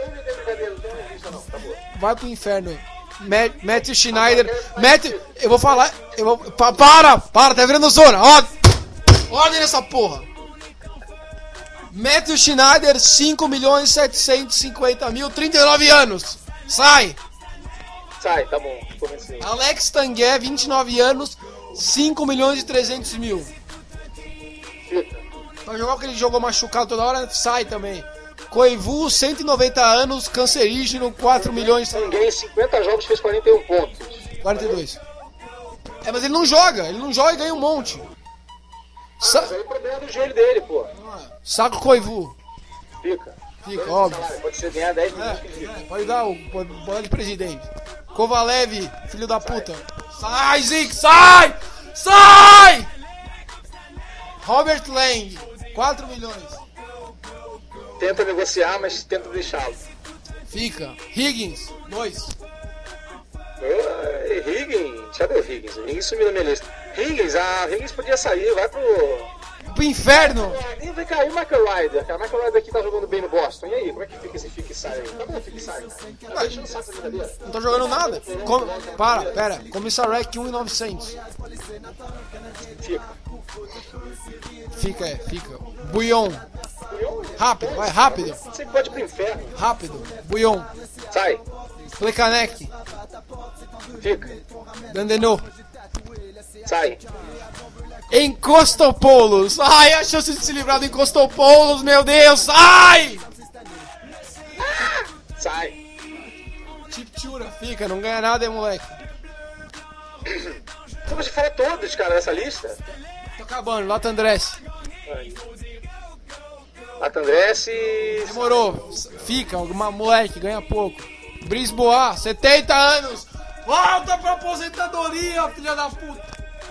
Vai pro inferno. Matthew Schneider. Eu vou falar. Para, tá virando zona. Ordem nessa porra. Matthew Schneider, 5.750.000, 39 anos. Sai, tá bom, comecei. Alex Tanguy, 29 anos, 5.300.000. Fica. Pra jogar o que ele jogou machucado toda hora, sai também. Koivu, 190 anos, cancerígeno, 4 milhões. Tanguy em 50 jogos fez 41 pontos. 42. Mas ele não joga e ganha um monte. Mas aí o problema é do joelho dele, pô. Saco Koivu. Fica, óbvio. pode ser ganhar 10 milhões que fica. Pode dar pode de presidente. Kovalev, filho da puta. Sai, Zic, sai! Robert Lang, 4 milhões. Tenta negociar, mas tenta deixá-lo. Fica. Higgins, 2. Higgins, cadê o Higgins? Higgins sumiu da minha lista. Higgins podia sair, vai pro inferno. E vai cair o Michael Ryder, cara. O Michael Ryder aqui tá jogando bem no Boston. E aí, como é que fica esse fica e sai aí? Tá bom, fica e sai, cara. Tá deixando saco da brincadeira. Não tá jogando nada. Pera. Commissarek 1.900. Fica. Bouillon. Rápido, vai, rápido. Você pode ir pro inferno. Rápido. Bouillon. Sai. Plekanec. Fica. Dandenot. Sai. Encostopoulos. Ai, a chance de se livrar do Encostopoulos, meu Deus. Sai. Chiptura, fica, não ganha nada, moleque. Você fala todos, cara, nessa lista? Tô acabando, Lata Andrés. Latandresse. Demorou. Fica, uma moleque, ganha pouco. Brisboa, 70 anos. Volta pra aposentadoria, filha da puta.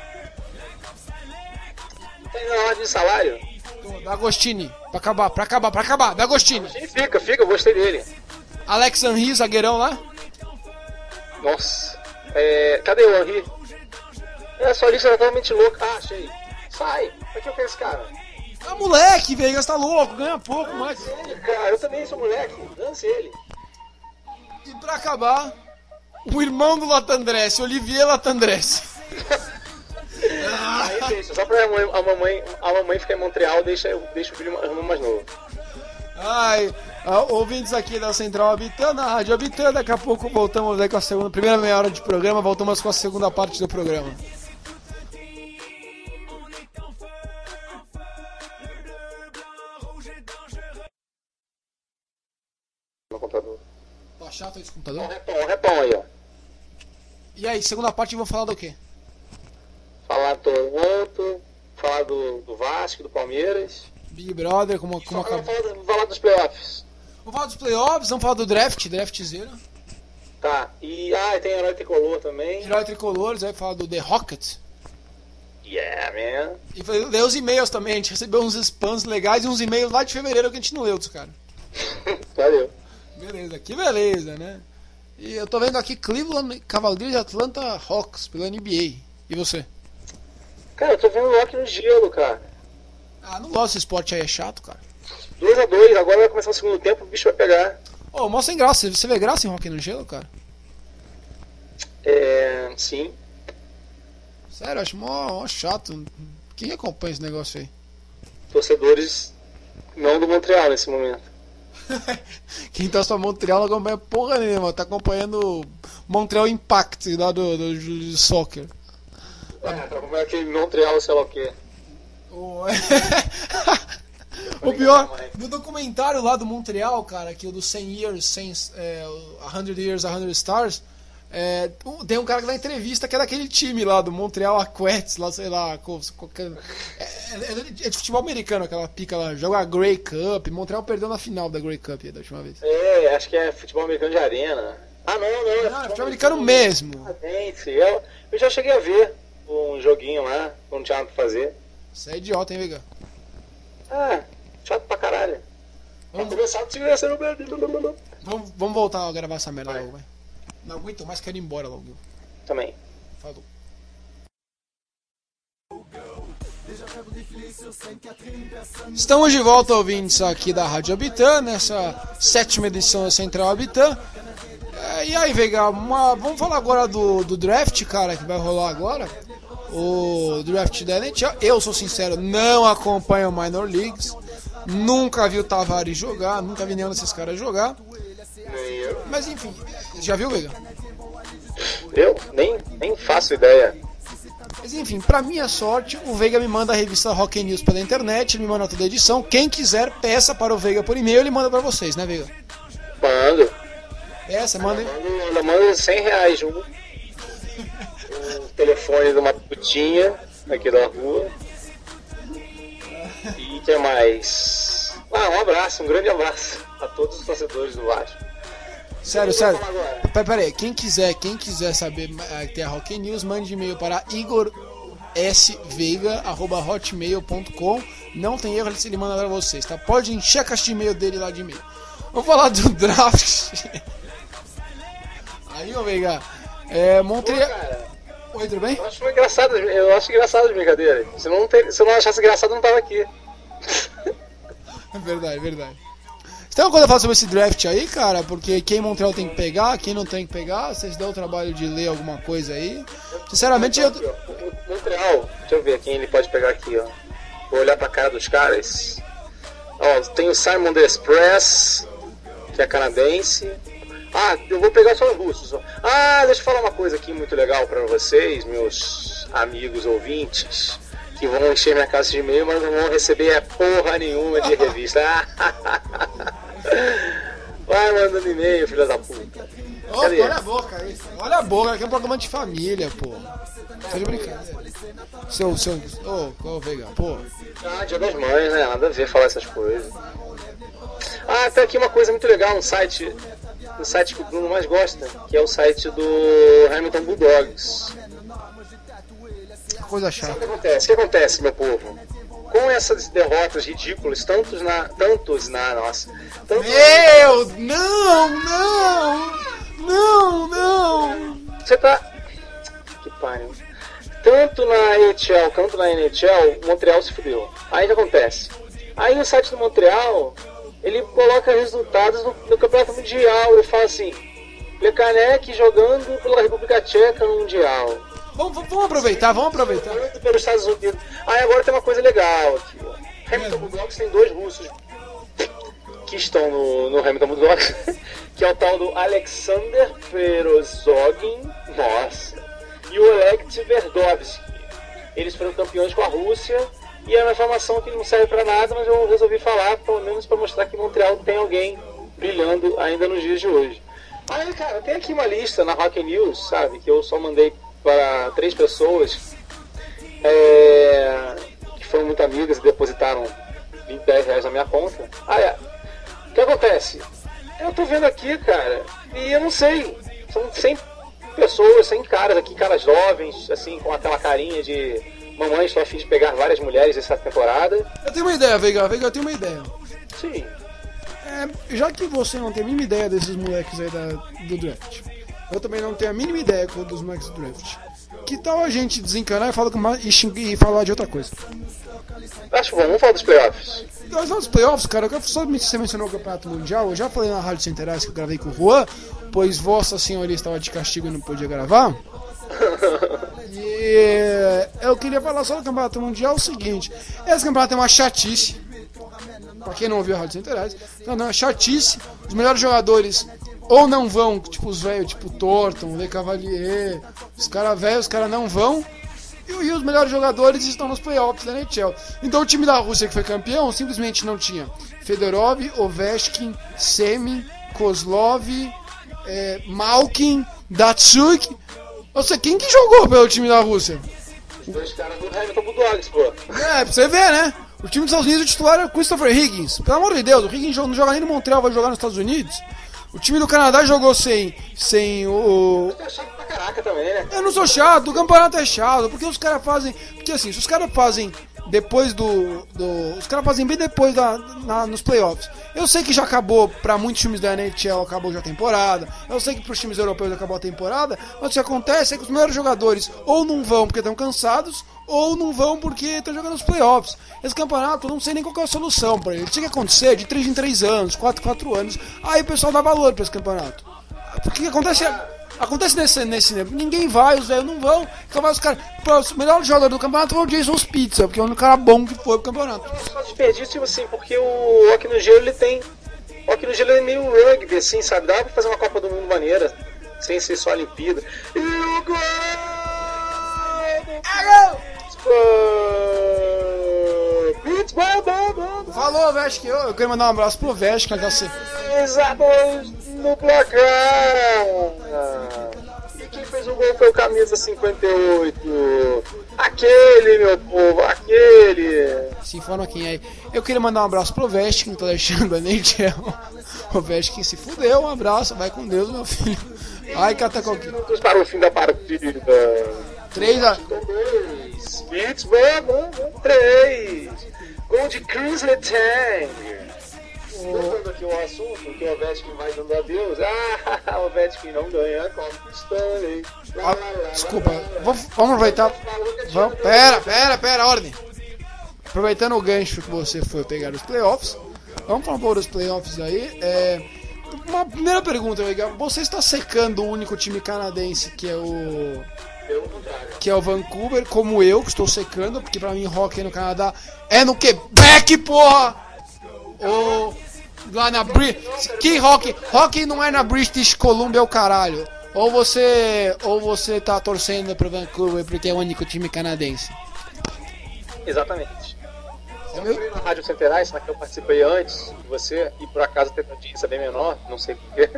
Tem na ordem de salário. D'Agostini, pra acabar. D'Agostini. Fica, eu gostei dele. Alex Henry, zagueirão lá. Nossa. Cadê o Henry? Sua lista é totalmente louca. Ah, achei. Sai. Pra que eu quero esse cara? Ah, moleque, Vegas, tá louco, ganha pouco, mas... Ele, cara, eu também sou moleque. Dance ele. E pra acabar, o irmão do Latandresse, Olivier Latandresse. Aí deixa, só pra a mamãe ficar em Montreal, deixa o filho irmão mais novo. Ai, ouvintes aqui da Central Habitã, na Rádio Habitã, daqui a pouco voltamos aí com a primeira meia hora de programa, voltamos com a segunda parte do programa. No computador. Tá chato esse computador? Um repão aí, ó. E aí, segunda parte, vamos falar do quê? Falar do Toronto, falar do Vasco, do Palmeiras. Big Brother, como acabou. Vamos falar dos playoffs. Vamos falar dos playoffs, vamos falar do draftzeiro. Tá, e tem herói tricolor também. Herói tricolor, vai falar do The Rocket. Yeah, man. E ler os e-mails também, a gente recebeu uns spams legais e uns e-mails lá de fevereiro que a gente não leu dos caras. Valeu. Beleza, que beleza, né? E eu tô vendo aqui Cleveland Cavaliers e Atlanta Hawks pela NBA. E você? Cara, eu tô vendo o Rock no gelo, cara. Ah, não gosto desse esporte aí, é chato, cara. 2-2, agora vai começar o segundo tempo, o bicho vai pegar. Ô, mó sem graça, você vê graça em hockey no gelo, cara? Sim. Sério, eu acho mó chato. Quem acompanha esse negócio aí? Torcedores não do Montreal nesse momento. Quem torce pra Montreal não acompanha porra nenhuma, tá acompanhando Montreal Impact lá do soccer. Tá acompanhando aquele Montreal, sei lá o quê. O pior, no documentário lá do Montreal, cara, que é o do 100 Years, 100 Years, 100 Stars, tem um cara que dá entrevista que é daquele time lá do Montreal Aquats, lá, sei lá, qualquer... é de futebol americano, aquela pica lá, joga a Grey Cup. Montreal perdeu na final da Grey Cup da última vez. Acho que é futebol americano de arena. Não, é futebol americano mesmo. Eu já cheguei a ver um joguinho lá, quando tinha nada pra fazer. Você é idiota, hein, Vega? Chato pra caralho. Vamos voltar a gravar essa merda logo, vai. Não aguento mais, quero ir embora logo. Também. Falou. Estamos de volta, ouvintes aqui da Rádio Habitã, nessa 7ª edição da Central Habitã. E aí, Vega, vamos falar agora do draft, cara, que vai rolar agora. O draft da NHL. Eu sou sincero, não acompanho o Minor Leagues. Nunca vi o Tavares jogar, nunca vi nenhum desses caras jogar. Mas enfim, já viu, Vega? Eu nem faço ideia. Mas enfim, pra minha sorte, o Veiga me manda a revista Hockey News pela internet, ele me manda toda a edição. Quem quiser, peça para o Veiga por e-mail, ele manda pra vocês, né, Veiga? Mando. Peça, manda. Eu mando R$100, o telefone de uma putinha aqui da rua. E que mais? Um abraço, um grande abraço a todos os torcedores do Vasco. Sério. Pera aí, quem quiser saber ter a Hockey News, mande e-mail para igorsveiga@hotmail.com. Não tem erro, ele manda para vocês, tá? Pode encher a caixa de e-mail dele lá de e-mail. Vamos falar do draft. Aí, ô Veiga, Montreal. Oi, tudo bem? Eu acho engraçado as brincadeiras. Se eu não achasse engraçado, eu não tava aqui. É verdade. Você tem alguma coisa a falar sobre esse draft aí, cara? Porque quem Montreal tem que pegar, quem não tem que pegar, vocês dão o trabalho de ler alguma coisa aí? Sinceramente, Montreal, deixa eu ver quem ele pode pegar aqui, ó. Vou olhar pra cara dos caras. Ó, tem o Simon The Express, que é canadense. Eu vou pegar só os russos. Deixa eu falar uma coisa aqui muito legal pra vocês, meus amigos ouvintes, que vão encher minha casa de e-mail, mas não vão receber porra nenhuma de revista. Vai mandando e-mail, filha da puta. Olha a boca aí. Olha a boca, aqui é um programa de família, pô. Tá de brincadeira. Ô, Veiga, pô. Ah, Dia das Mães, né? Nada a ver falar essas coisas. Ah, tá aqui uma coisa muito legal, um site que o Bruno mais gosta, que é o site do Hamilton Bulldogs. Coisa O chata. que acontece? O que acontece, meu povo? Com essas derrotas ridículas, tantos na nossa. Meu! Não! Você tá. Que pariu. Tanto na NHL quanto na NHL, o Montreal se fudeu. Aí o que acontece? Aí no site do Montreal, ele coloca resultados no Campeonato Mundial. Ele fala assim: Plekanec jogando pela República Tcheca no Mundial. Vamos aproveitar. Jogando pelos Estados Unidos. Aí agora tem uma coisa legal aqui. Ó. Hamilton Bulldogs tem 2 russos que estão no Hamilton Bulldogs, que é o tal do Alexander Perozogin, nossa, e o Oleg Tverdovsky. Eles foram campeões com a Rússia, e é uma informação que não serve pra nada, mas eu resolvi falar, pelo menos para mostrar que Montreal tem alguém brilhando ainda nos dias de hoje. Aí, cara, tem aqui uma lista na Rock News, sabe, que eu só mandei para 3 pessoas, que foram muito amigas e depositaram R$10 na minha conta. O que acontece? Eu tô vendo aqui, cara, e eu não sei, são 100 pessoas, 100 caras aqui, caras jovens, assim, com aquela carinha de mamãe só fiz pegar várias mulheres essa temporada. Eu tenho uma ideia, Veiga, eu tenho uma ideia. Sim. Já que você não tem a mínima ideia desses moleques aí do draft, eu também não tenho a mínima ideia dos moleques do draft. Que tal a gente desencanar e falar de outra coisa? Acho bom, vamos falar dos playoffs. Nos playoffs, cara, você mencionou o Campeonato Mundial, eu já falei na Rádio Centerais que eu gravei com o Juan, pois Vossa Senhoria estava de castigo e não podia gravar. E eu queria falar só do Campeonato Mundial o seguinte: esse campeonato é uma chatice. Pra quem não ouviu a Rádio Centerais, não é chatice. Os melhores jogadores ou não vão, tipo os velhos, tipo Thornton, Le Cavalier, os caras velhos, os caras não vão. E os melhores jogadores estão nos playoffs da NHL. Então o time da Rússia que foi campeão simplesmente não tinha Fedorov, Ovechkin, Semin, Kozlov, Malkin, Datsuk. Ou seja, quem que jogou pelo time da Rússia? Os 2 caras do Hamilton Bulldogs, pô. Pra você ver, né? O time dos Estados Unidos, o titular era Christopher Higgins. Pelo amor de Deus, o Higgins não joga nem no Montreal, vai jogar nos Estados Unidos. O time do Canadá jogou sem o... É chato pra caraca também, né? Eu não sou chato, o campeonato é chato, porque os caras fazem... Porque assim, se os caras fazem depois os caras fazem bem depois nos playoffs. Eu sei que já acabou, pra muitos times da NHL acabou já a temporada, eu sei que pros times europeus acabou a temporada, mas o que acontece é que os melhores jogadores ou não vão porque estão cansados, ou não vão porque estão jogando os playoffs. Esse campeonato, eu não sei nem qual que é a solução pra ele. Tinha que acontecer de 3 em 3 anos, 4 em 4 anos, aí o pessoal dá valor pra esse campeonato. Porque acontece... Acontece nesse ninguém vai, os velhos não vão, só vai os caras. O melhor jogador do campeonato foi o Jason Spitzer, porque é o único cara bom que foi pro campeonato. Só desperdício, assim, porque o hockey no gelo ele tem. O hockey no gelo é meio rugby, assim, sabe? Dá pra fazer uma Copa do Mundo maneira, sem ser só a Olimpíada. E o gol! Falou, Vesky. Eu queria mandar um abraço pro Vesky, Exato, no placar. E quem fez o gol foi o camisa 58. Aquele, meu povo, aquele. Se informa quem é aí. Eu queria mandar um abraço pro Vesky, que não tô deixando a NHL. O Vesky se fudeu, um abraço, vai com Deus, meu filho. Ai, Catacoquinho. Minutos para o fim da partida. 3-2. Pittsburgh, 3. Gol de Chris Letang. Voltando aqui o assunto, que o Ovechkin vai dando adeus. O Ovechkin não ganha a Copa Stanley. Desculpa, vamos aproveitar. Pera, ordem. Aproveitando o gancho que você foi pegar os playoffs, vamos falar um pouco dos playoffs aí. Uma primeira pergunta, legal. Você está secando o único time canadense que é o Vancouver, como eu, que estou secando, porque pra mim hockey no Canadá é no Quebec, porra! Ou lá na que hockey não é na British Columbia, é o caralho. Ou você tá torcendo pro Vancouver porque é o único time canadense? Exatamente. Eu fui na Rádio Centerais, na que eu participei antes de você, e por acaso teve uma audiência bem menor, não sei porquê.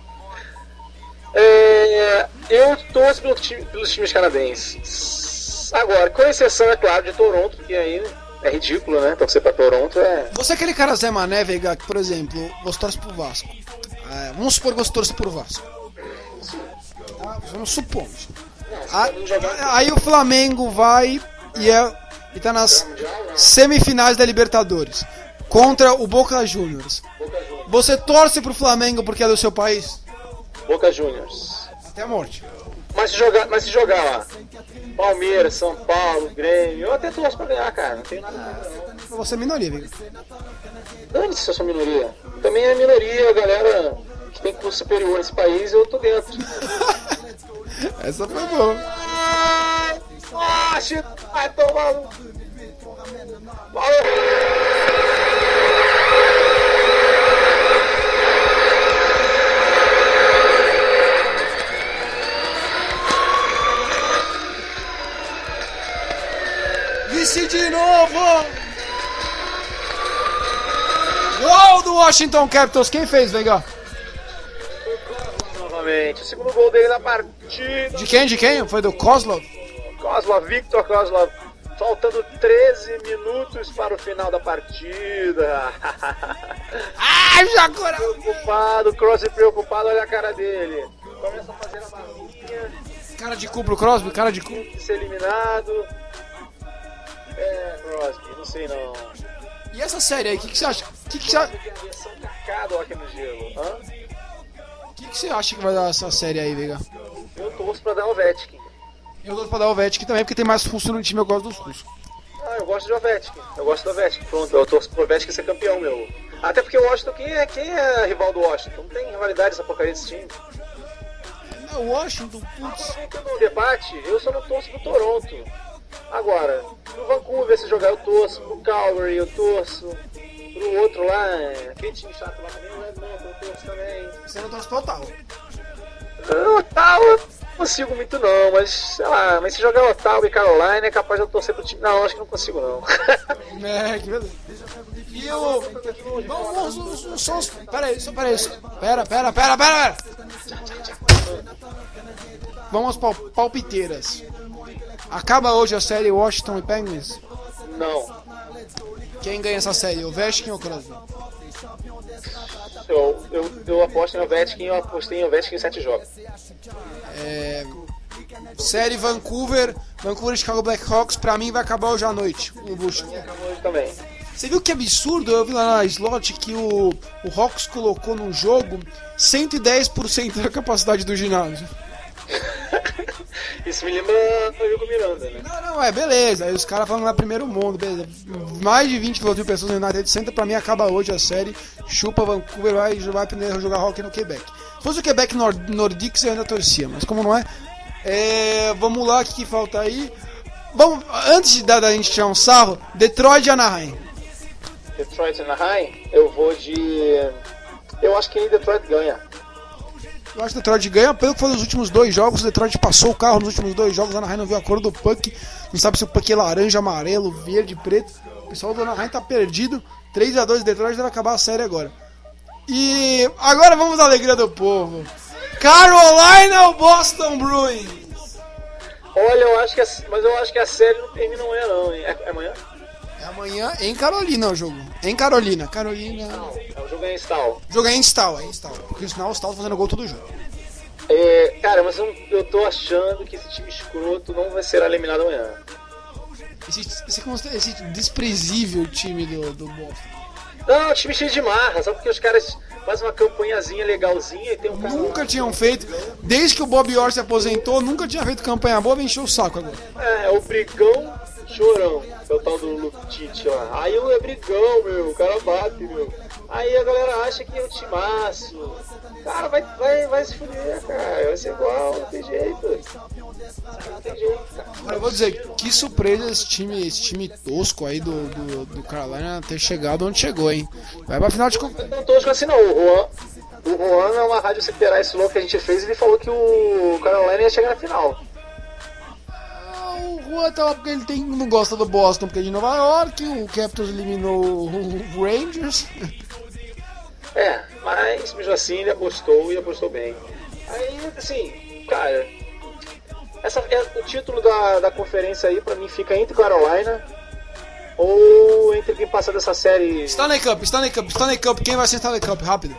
Eu torço pelos times canadenses. Agora, com exceção, é claro, de Toronto, que aí é ridículo, né? Torcer pra Toronto é... Você é aquele cara Zé Mané, Veiga, que, por exemplo, você torce pro Vasco. Vamos supor que você torce pro Vasco. Vamos supor. Aí o Flamengo vai e tá nas semifinais da Libertadores contra o Boca Juniors. Você torce pro Flamengo porque é do seu país? Boca Juniors. Até a morte. Mas se jogar lá, Palmeiras, São Paulo, Grêmio, eu até torço pra ganhar, cara. Não tenho nada não. Você é minoria, Veiga. Dane-se se eu sou minoria. Também é minoria, a galera que tem curso superior nesse país, eu tô dentro. Essa foi boa. Oxe, vai tomar no... Vice de novo! Gol do Washington Capitals. Quem fez, Veiga? Novamente, o segundo gol dele na partida. De quem? Foi do Kozlov? Victor Kozlov. Faltando 13 minutos para o final da partida. Ai, Jacora! Preocupado, Crosby preocupado, olha a cara dele. Começa a fazer a barrinha. Cara de cu pro Crosby, cara de cu. Ser eliminado. Crosby, não sei não. E essa série aí, o que você acha? O que você acha? Aqui no gelo. O que você acha que vai dar essa série aí, Veiga? Eu torço pra dar Ovechkin. Eu torço pra dar o Ovechkin também, porque tem mais russo no time, eu gosto dos russos. Eu gosto de Ovechkin. Eu gosto do Ovechkin. Pronto, eu torço pro Ovechkin ser campeão, meu. Até porque o Washington, quem é rival do Washington? Não tem rivalidade essa porcaria desse time. O Washington, putz. No debate, eu só não torço pro Toronto. Agora, pro Vancouver, se jogar, eu torço. Pro Calgary, eu torço. Pro outro lá, aquele time chato lá também, o Edmonton, eu torço também. Você não torce pro Ottawa? Ottawa, não consigo muito não, mas sei lá, mas se jogar Ottawa e Carolina é capaz de eu torcer pro time. Não, acho que não consigo não. Que beleza. E o... Vamos só... Pera. Vamos palpiteiras. Acaba hoje a série Washington e Penguins? Não. Quem ganha essa série, Ovechkin ou Crosby? Eu aposto em Ovechkin, eu apostei em Ovechkin em 7 jogos. Série Vancouver e Chicago Blackhawks, pra mim vai acabar hoje à noite. O Bush. Acabou hoje também. Você viu que absurdo? Eu vi lá na slot que o Hawks colocou no jogo 110% da capacidade do ginásio. Isso me lembra o Hugo Miranda, né? Não, beleza. Aí os caras falando lá primeiro mundo, beleza. Mais de 20 mil pessoas no United Center, pra mim acaba hoje a série. Chupa, Vancouver vai primeiro jogar hockey no Quebec. Se fosse o Quebec Nordiques eu ainda torcia, mas como não é, vamos lá, o que falta aí? Vamos, antes da gente tirar um sarro, Detroit e Anaheim. Detroit e Anaheim, eu acho que Detroit ganha. Eu acho que o Detroit ganha, pelo que foi nos últimos 2 jogos, o Detroit passou o carro nos últimos 2 jogos, o Anaheim não viu a cor do puck, não sabe se o puck é laranja, amarelo, verde, preto. O pessoal do Anaheim tá perdido, 3-2, Detroit deve acabar a série agora. E agora vamos à alegria do povo. Carolina ou Boston Bruins? Olha, eu acho que a série não termina amanhã não, hein? É amanhã? É amanhã em Carolina o jogo. Em Carolina. Não, o jogo é em Stahl. O jogo é em Stahl. Porque senão o Stahl tá fazendo gol todo jogo. Cara, mas eu tô achando que esse time escroto não vai ser eliminado amanhã. Esse desprezível time do Boston. Não, time cheio de marra, só porque os caras fazem uma campanhazinha legalzinha e tem um cara... Nunca tinham feito, desde que o Bob Orr se aposentou, nunca tinha feito campanha boa, me encheu o saco agora. É o brigão chorão, é o tal do Lucic lá. Aí é brigão, meu, o cara bate, meu. Aí a galera acha que é o timaço. Cara, vai se fuder, cara, vai ser igual, não tem jeito. Não tem jeito, cara. Agora eu vou dizer, que surpresa esse time tosco aí do Carolina ter chegado onde chegou, hein? Vai pra final de conta. Não tosco assim não, o Juan é uma rádio separar esse louco que a gente fez e ele falou que o Carolina ia chegar na final. O Juan tava porque ele não gosta do Boston, porque é de Nova York, o Capitals eliminou o Rangers. Mas mesmo assim ele apostou e apostou bem. Aí, assim, cara, O título da conferência aí, pra mim, fica entre Carolina ou entre quem passa dessa série. Stanley Cup. Quem vai ser Stanley Cup? Rápido.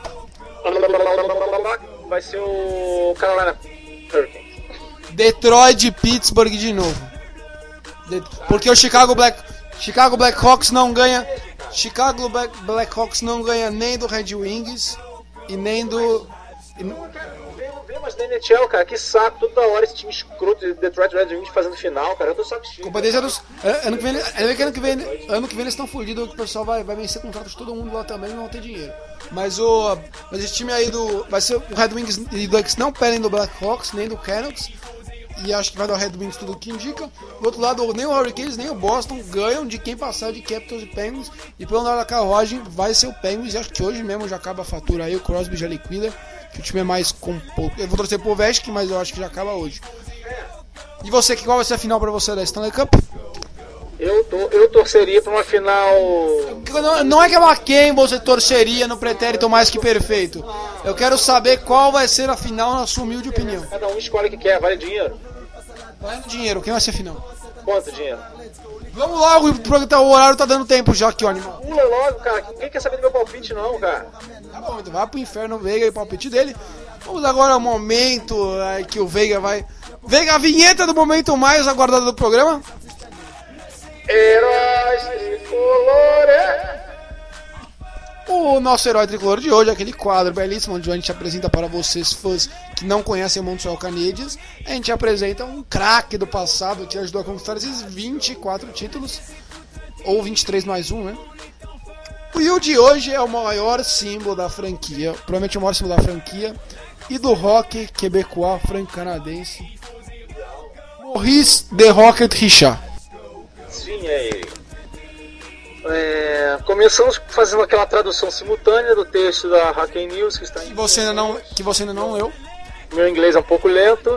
Vai ser o Carolina Hurricanes. Detroit e Pittsburgh de novo. Porque o Chicago Blackhawks não ganha. Chicago Blackhawks não ganha nem do Red Wings e nem do. Não vê mais da NHL, cara. Que saco, toda hora esse time escroto de Detroit Red Wings fazendo final, cara. Eu tô saco cheio. Culpa deles é dos. Ano que vem eles estão fudidos, que o pessoal vai vencer contrato de todo mundo lá também e não vão ter dinheiro. Mas esse time aí do. Vai ser o Red Wings e Ducks não perdem do Blackhawks, nem do Canucks. E acho que vai dar o Red Wings tudo o que indica. Do outro lado, nem o Hurricanes nem o Boston ganham de quem passar de Capitals e Penguins. E pelo lado da carruagem vai ser o Penguins. E acho que hoje mesmo já acaba a fatura aí. O Crosby já liquida. Que o time é mais composto. Eu vou torcer pro Ovechkin, mas eu acho que já acaba hoje. E você, qual vai ser a final pra você da Stanley Cup? Eu torceria pra uma final. Não é que é quem você torceria no pretérito mais que perfeito. Eu quero saber qual vai ser a final na sua humilde opinião. Cada um escolhe o que quer, vale dinheiro. Vale dinheiro, quem vai ser a final? Quanto dinheiro? Vamos logo, o horário tá dando tempo já aqui, ó, animal. Pula logo, cara. Ninguém quer saber do meu palpite, não, cara. Tá bom, então vai pro inferno, Veiga e o palpite dele. Vamos agora ao momento que o Veiga vai. Veiga, a vinheta do momento mais aguardado do programa. Heróis tricolores. O nosso herói tricolor de hoje é aquele quadro belíssimo onde a gente apresenta para vocês, fãs que não conhecem o Montreal Canadiens, a gente apresenta um craque do passado que ajudou a conquistar esses 24 títulos, ou 23 mais um, né? E o de hoje é o maior símbolo da franquia, provavelmente o maior símbolo da franquia, e do hockey quebecois franco-canadense, Maurice The Rocket Richard. Sim, é ele. Começamos fazendo aquela tradução simultânea do texto da Hockey News que está que você ainda não leu. Meu inglês é um pouco lento.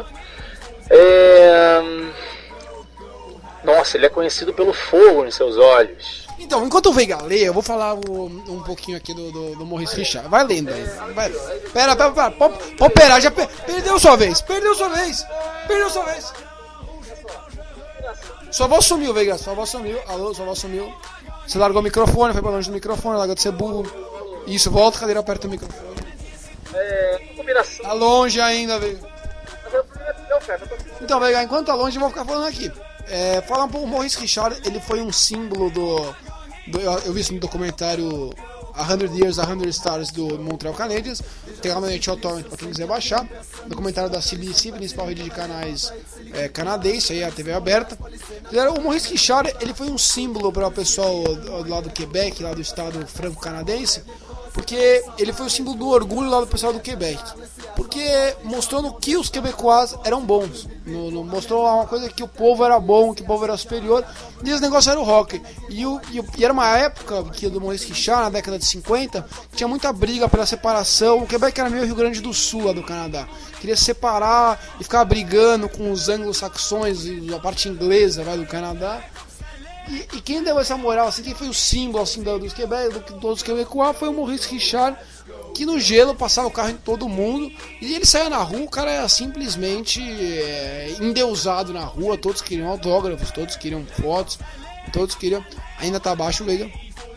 Nossa, ele é conhecido pelo fogo nos seus olhos. Então, enquanto o Veiga lê, eu vou falar um pouquinho aqui do Maurice Richard. Vai lendo aí. Vai. Pera. Pode perar, já perdeu sua vez. Sua voz sumiu, Veiga. Sua voz sumiu. Alô, sua voz sumiu. Você largou o microfone, foi pra longe do microfone, largou de ser burro. Isso, volta a cadeira perto do microfone. Combinação. Tá longe ainda, Veiga. Então, Veiga, enquanto tá longe, eu vou ficar falando aqui. Falar um pouco, o Maurice Richard, ele foi um símbolo eu vi isso no documentário 100 Years, 100 Stars do Montreal Canadiens. Tem lá no NHL Torrent pra quem quiser baixar. Documentário da CBC, principal rede de canais canadense, aí a TV aberta. O Maurice Richard, ele foi um símbolo para o pessoal lá do Quebec, lá do estado franco-canadense, porque ele foi o símbolo do orgulho lá do pessoal do Quebec. Porque mostrando que os quebecois eram bons. Mostrou uma coisa que o povo era bom, que o povo era superior. E esse negócio era o hockey. E era uma época que do Maurice Richard, na década de 50, tinha muita briga pela separação. O Quebec era meio Rio Grande do Sul lá do Canadá. Queria separar e ficava brigando com os anglo-saxões e a parte inglesa lá do Canadá. E quem deu essa moral, assim, quem foi o símbolo assim, dos Quebec, dos quebecois, foi o Maurice Richard, que no gelo passava o carro em todo mundo. E ele saía na rua, o cara era simplesmente endeusado na rua. Todos queriam autógrafos, todos queriam fotos, todos queriam. Ainda tá baixo, legal.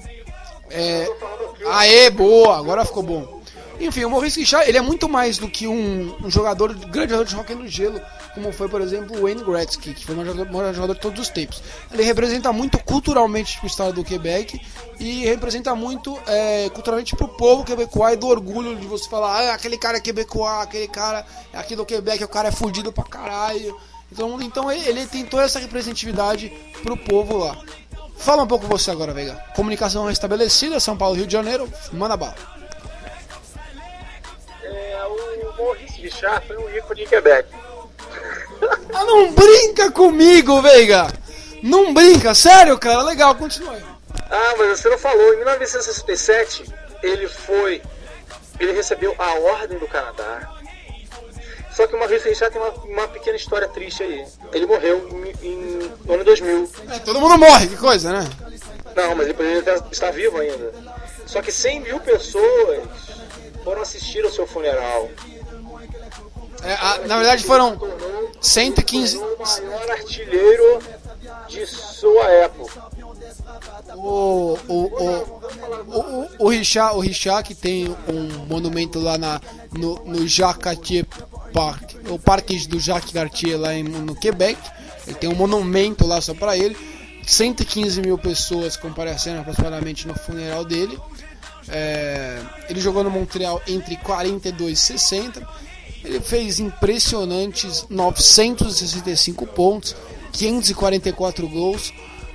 Aê, boa, agora ficou bom. Enfim, o Maurice Richard, ele é muito mais do que um grande jogador de hockey no gelo, como foi, por exemplo, o Wayne Gretzky, que foi o maior jogador de todos os tempos. Ele representa muito culturalmente o estado do Quebec e representa muito culturalmente pro povo quebecois, e do orgulho de você falar, aquele cara é quebecois, aquele cara é aqui do Quebec, o cara é fudido pra caralho. Então ele tem toda essa representatividade pro povo lá. Fala um pouco você agora, Veiga. Comunicação restabelecida, São Paulo, Rio de Janeiro, manda bala. O Maurice Richard foi um ícone de Quebec. Não brinca comigo, Veiga! Não brinca, sério, cara, legal, continua aí. Mas você não falou, em 1967 ele recebeu a Ordem do Canadá. Só que o Maurice Richard tem uma pequena história triste aí. Ele morreu no ano 2000. Todo mundo morre, que coisa, né? Não, mas ele poderia estar vivo ainda. Só que 100 mil pessoas foram assistir ao seu funeral. Na verdade foram 115. O maior artilheiro de sua época. O Richard, que tem um monumento lá no Jacques Cartier Park, o Parque do Jacques Cartier lá no Quebec. Ele tem um monumento lá só para ele. 115 mil pessoas comparecendo aproximadamente no funeral dele. Ele jogou no Montreal entre 42 e 60. Ele fez impressionantes 965 pontos, 544 gols.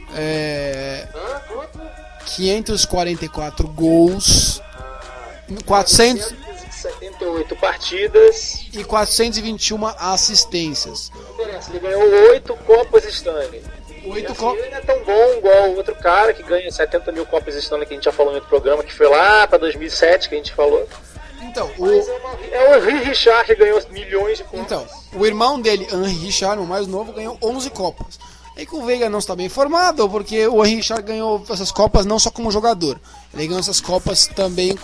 544 gols, 478 partidas e 421 assistências. Ele ganhou 8 Copas Stanley. Ele não é tão bom igual o outro cara que ganha 70 mil Copas Stanley, que a gente já falou em outro programa, que foi lá para 2007 que a gente falou. Então, é o Henri Richard que ganhou milhões de Copas. Então, o irmão dele, Henri Richard, o mais novo, ganhou 11 Copas. É que o Veiga não está bem informado, porque o Henri Richard ganhou essas Copas não só como jogador, ele ganhou essas Copas também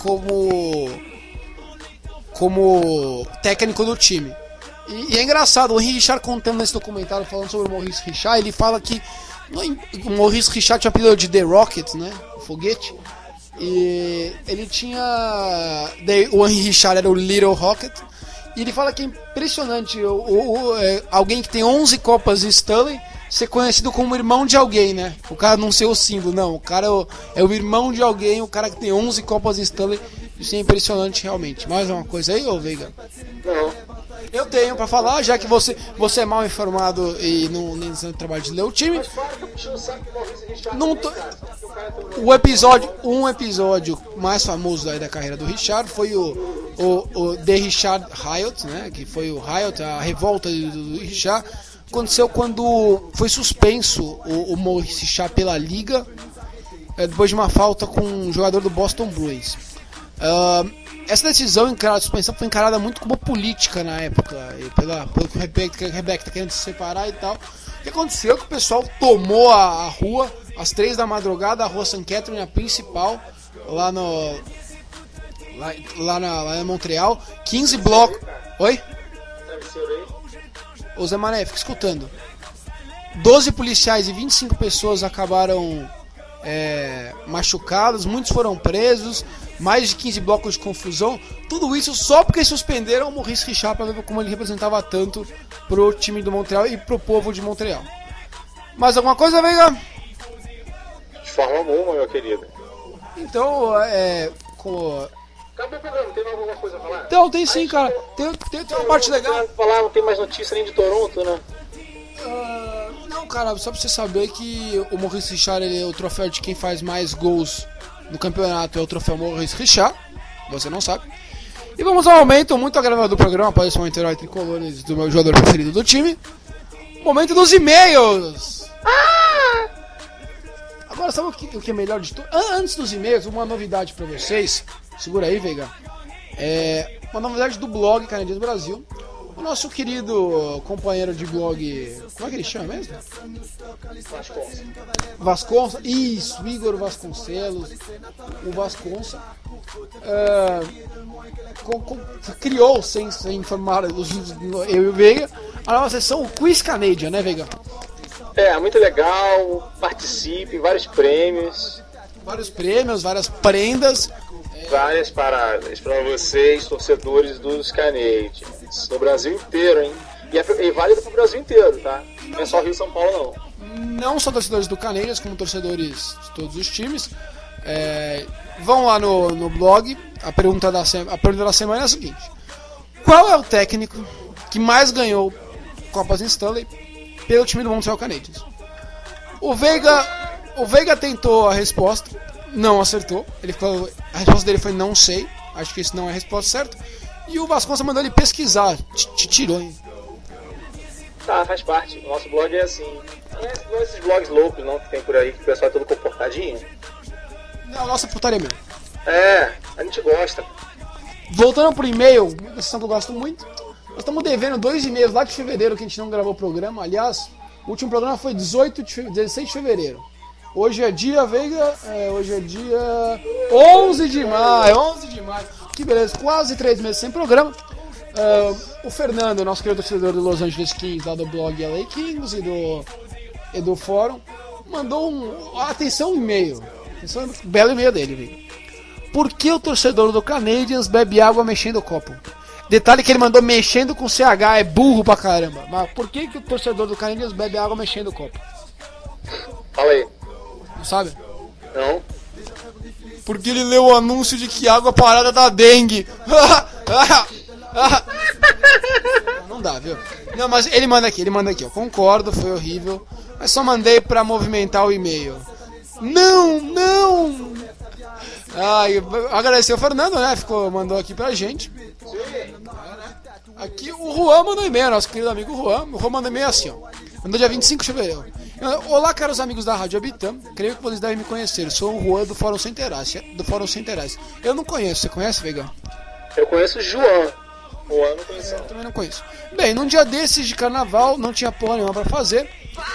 como técnico do time. E é engraçado, o Henri Richard contando nesse documentário, falando sobre o Maurice Richard, ele fala que o Maurice Richard tinha apelido de The Rocket, né, o foguete, e ele tinha... o Henri Richard era o Little Rocket, e ele fala que é impressionante alguém que tem 11 Copas Stanley ser conhecido como irmão de alguém, né? O cara não ser o símbolo, não. O cara é o irmão de alguém, o cara que tem 11 Copas Stanley. Isso é impressionante, realmente. Mais uma coisa aí, ô Veiga? Não. Eu tenho pra falar, já que você é mal informado e não nem tem trabalho de ler o time. Um episódio mais famoso aí da carreira do Richard foi o The Richard Riot, né? Que foi o Riot, a revolta do Richard. Aconteceu quando foi suspenso o Maurice Richard pela liga depois de uma falta com um jogador do Boston Bruins. Essa decisão, a suspensão, foi encarada muito como política na época, pelo que o Rebecca está querendo se separar e tal. O que aconteceu é que o pessoal tomou a rua às 3 da madrugada, a rua St. Catherine, a principal, lá em Montreal, 15 blocos. Oi? Ô Zé Mané, fica escutando. 12 policiais e 25 pessoas acabaram machucadas, muitos foram presos, mais de 15 blocos de confusão. Tudo isso só porque suspenderam o Maurice Richard, para ver como ele representava tanto pro time do Montreal e pro povo de Montreal. Mais alguma coisa, Veiga? De forma alguma, meu querido. Então, acabou o programa, tem alguma coisa a falar? Então, tem sim, cara. Tem uma parte legal. Não tem mais notícia nem de Toronto, né? Não, cara, só pra você saber que o Maurice Richard, ele é o troféu de quem faz mais gols no campeonato, é o troféu Maurice Richard. Você não sabe. E vamos ao momento muito agradável do programa, após esse momento herói tricolores do meu jogador preferido do time. Momento dos e-mails! Agora, sabe o que é melhor de tudo? Antes dos e-mails, uma novidade pra vocês. Segura aí, Veiga. Uma novidade do blog Canadiense do Brasil. O nosso querido companheiro de blog, como é que ele chama mesmo? Vasconcelos. Isso, Igor Vasconcelos. O Vasconcelos criou, sem informar eu e o Veiga, a nova sessão, o Quiz Canadian, né, Veiga? Muito legal. Participe, vários prêmios. Várias prendas. Várias paradas para vocês, torcedores dos Canadiens. No Brasil inteiro, hein? E é válido pro Brasil inteiro, tá? Não é só Rio e São Paulo, não. Não só torcedores do Canadiens, como torcedores de todos os times. Vão lá no blog. A pergunta da semana é a seguinte: qual é o técnico que mais ganhou Copas Stanley pelo time do Montreal Canadiens? O Veiga tentou a resposta, não acertou. A resposta dele foi não sei. Acho que isso não é a resposta certa. E o Vasconcelos mandou ele pesquisar. Te tirou, hein? Tá, faz parte. O nosso blog é assim. Não é esses blogs loucos não que tem por aí, que o pessoal é todo comportadinho. Não, a nossa putaria mesmo. A gente gosta. Voltando pro e-mail, uma questão que eu gosto muito. Nós estamos devendo 2 e-mails lá de fevereiro que a gente não gravou o programa. Aliás, o último programa foi 16 de fevereiro. Hoje é dia, Veiga, hoje é dia 11 de maio, que beleza, quase 3 meses sem programa. O Fernando, nosso querido torcedor do Los Angeles Kings, lá do blog LA Kings e do fórum, mandou atenção, um e-mail. Atenção, um belo e-mail dele, viu? Por que o torcedor do Canadiens bebe água mexendo o copo? Detalhe que ele mandou mexendo com CH, é burro pra caramba. Mas por que o torcedor do Canadiens bebe água mexendo o copo? Fala aí. Não sabe? Não? Porque ele leu o anúncio de que água parada dá dengue. Não dá, viu? Não, mas ele manda aqui, eu concordo, foi horrível. Mas só mandei pra movimentar o e-mail. Não! Agradecer o Fernando, né? Mandou aqui pra gente. Aqui o Juan mandou e-mail, nosso querido amigo Juan. O Juan mandou e-mail assim, ó. Mandou dia 25 de fevereiro. Olá, caros amigos da Rádio Habitam. Creio que vocês devem me conhecer. Sou o Juan do Fórum Centerais. Eu não conheço, você conhece, Vegão? Eu conheço o João. Juan não conheço. Eu também não conheço. Bem, num dia desses de carnaval, não tinha porra nenhuma pra fazer.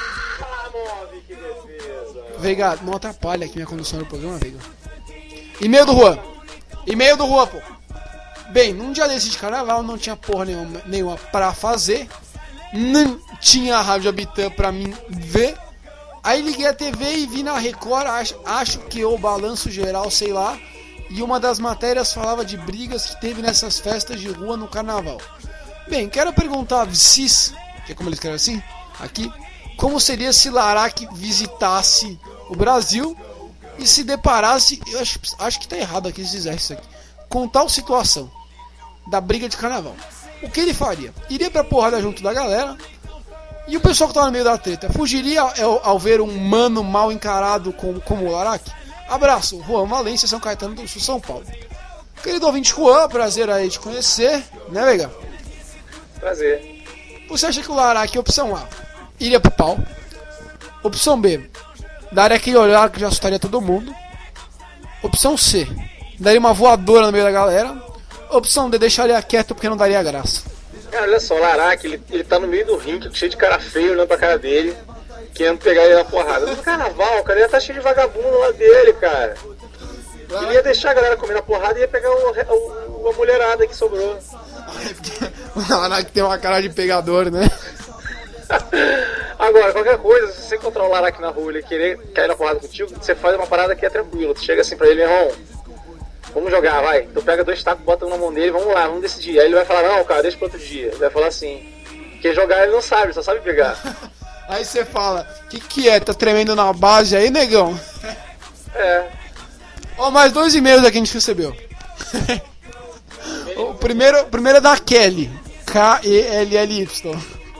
Que defesa. Veiga, não atrapalha aqui minha condução do programa, Veiga. E-mail do Juan, pô. Bem, num dia desses de carnaval, não tinha porra nenhuma pra fazer. Não tinha a Rádio Habitam pra mim ver. Aí liguei a TV e vi na Record, acho que o balanço geral, sei lá. E uma das matérias falava de brigas que teve nessas festas de rua no carnaval. Bem, quero perguntar a Vicis, que é como ele escreve assim, aqui, como seria se Laraque visitasse o Brasil e se deparasse, eu acho que tá errado aqui se dizer isso aqui, com tal situação da briga de carnaval. O que ele faria? Iria pra porrada junto da galera e o pessoal que tava no meio da treta fugiria ao ver um mano mal encarado como o Laraque? Abraço, Juan Valência, São Caetano do Sul, São Paulo. Querido ouvinte Juan, prazer aí te conhecer, né, legal? Prazer. Você acha que o Laraque, opção A, iria pro pau? Opção B, daria aquele olhar que já assustaria todo mundo. Opção C, daria uma voadora no meio da galera. Opção D, deixaria quieto porque não daria graça. Cara, olha só, o Laraque, ele tá no meio do ringue, cheio de cara feio, olhando pra cara dele, querendo pegar ele na porrada. No carnaval, cara, ele tá cheio de vagabundo lá dele, cara. Ele ia deixar a galera comer na porrada e ia pegar a mulherada que sobrou. O Laraque tem uma cara de pegador, né? Agora, qualquer coisa, se você encontrar o Laraque na rua e ele querer cair na porrada contigo, você faz uma parada que é tranquila. Tu chega assim pra ele, meu irmão, vamos jogar, vai. Tu pega 2 tacos, bota um na mão dele, vamos lá, vamos decidir. Aí ele vai falar, não, cara, deixa pro outro dia. Ele vai falar assim, porque jogar ele não sabe, só sabe pegar. Aí você fala, que é? Tá tremendo na base aí, negão? É. Ó, mais 2 e-mails aqui a gente recebeu. O primeiro é da Kelly. K-E-L-L-Y.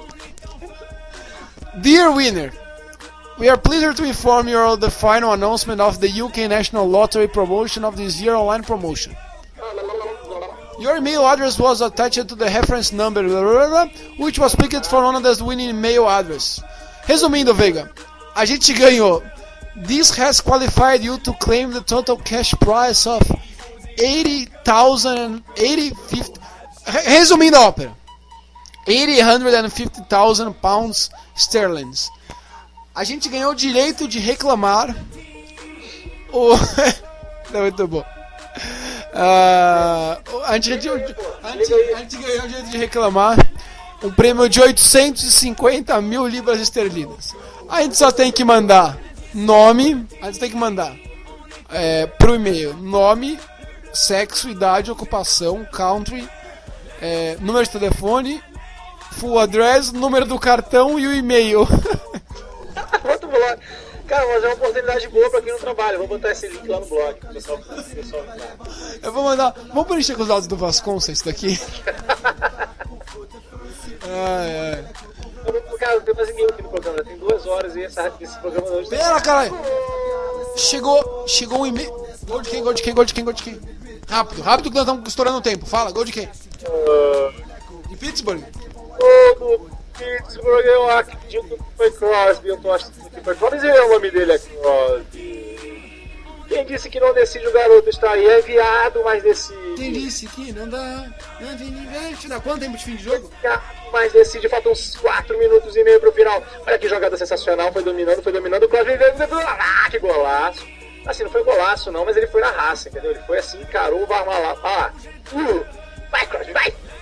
Dear winner, we are pleased to inform you of the final announcement of the UK National Lottery promotion of this year online promotion. Your email address was attached to the reference number, which was picked for one of the winning email address. Resumindo, Veiga, a gente ganhou. This has qualified you to claim the total cash prize of 80,000. Resumindo a ópera, 850,000 pounds sterling. A gente ganhou o direito de reclamar Não, muito bom. A gente ganhou o direito de reclamar um prêmio de 850 mil libras esterlinas. A gente só tem que mandar nome, a gente tem que mandar pro e-mail nome, sexo, idade, ocupação, country, número de telefone, full address, número do cartão e o e-mail. Muito bom. Cara, mas é uma oportunidade boa pra quem não trabalha. Vou botar esse link lá no blog. Pessoal. Eu vou mandar. Vamos preencher com os dados do Vasconcelos isso daqui. Cara, não tem mais ninguém aqui no programa. Tem 2 horas e esse programa hoje. Pera, caralho! Chegou um e-mail. Gol de quem? Rápido que nós estamos estourando o tempo. Fala, gol de quem? De Pittsburgh? Do Pittsburgh, eu acredito que foi Crosby. Eu tô achando que foi Crosby. O nome dele é Crosby. Quem disse que não decide o garoto está aí? É viado, mas decide. Quem disse que não dá? Dá quanto tempo de fim de jogo? Mas decide, faltam uns 4 minutos e meio pro final. Olha que jogada sensacional, foi dominando, o Crosby que golaço. Assim, não foi golaço não, mas ele foi na raça, entendeu? Ele foi assim, encarou, vai lá. Vai, Crosby, vai!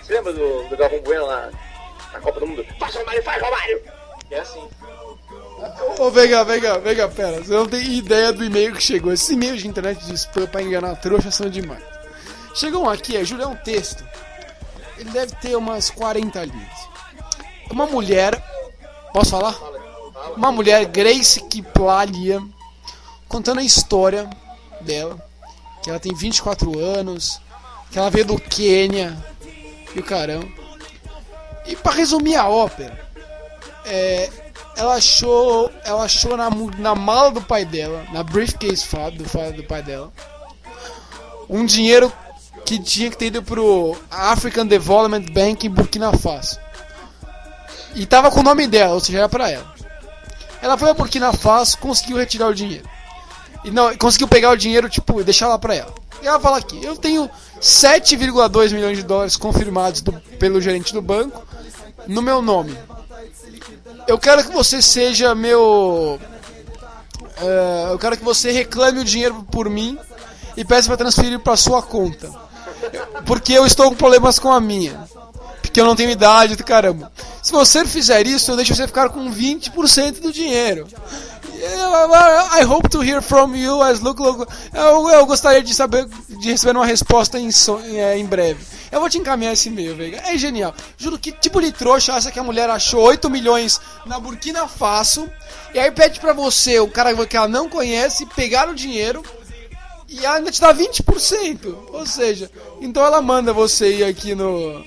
Você lembra do Galvão Bueno lá na Copa do Mundo? Faz Romário! É assim. Ô, Veiga, pera. Você não tem ideia do e-mail que chegou. Esses e-mails de internet de spam pra enganar trouxa são demais. Chegou um aqui, Júlio, é um texto. Ele deve ter umas 40 linhas. Uma mulher... Posso falar? Uma mulher, Grace Kiplalia, contando a história dela. Que ela tem 24 anos. Que ela veio do Quênia. E o caramba. E pra resumir a ópera... Ela achou na mala do pai dela, na briefcase do pai dela, um dinheiro que tinha que ter ido pro African Development Bank em Burkina Faso. E tava com o nome dela, ou seja, era pra ela. Ela foi a Burkina Faso, conseguiu retirar o dinheiro. E não, conseguiu pegar o dinheiro, tipo, e deixar lá pra ela. E ela fala aqui, eu tenho 7,2 milhões de dólares confirmados pelo gerente do banco no meu nome. Eu quero que você seja meu... eu quero que você reclame o dinheiro por mim e peça para transferir para sua conta. Porque eu estou com problemas com a minha. Porque eu não tenho idade do caramba. Se você fizer isso, eu deixo você ficar com 20% do dinheiro. I hope to hear from you as look. Eu gostaria de receber uma resposta em breve. Eu vou te encaminhar esse e-mail, velho. É genial. Juro, que tipo de trouxa essa que a mulher achou 8 milhões na Burkina Faso e aí pede pra você, o cara que ela não conhece, pegar o dinheiro e ela ainda te dá 20%. Ou seja, então ela manda você ir aqui no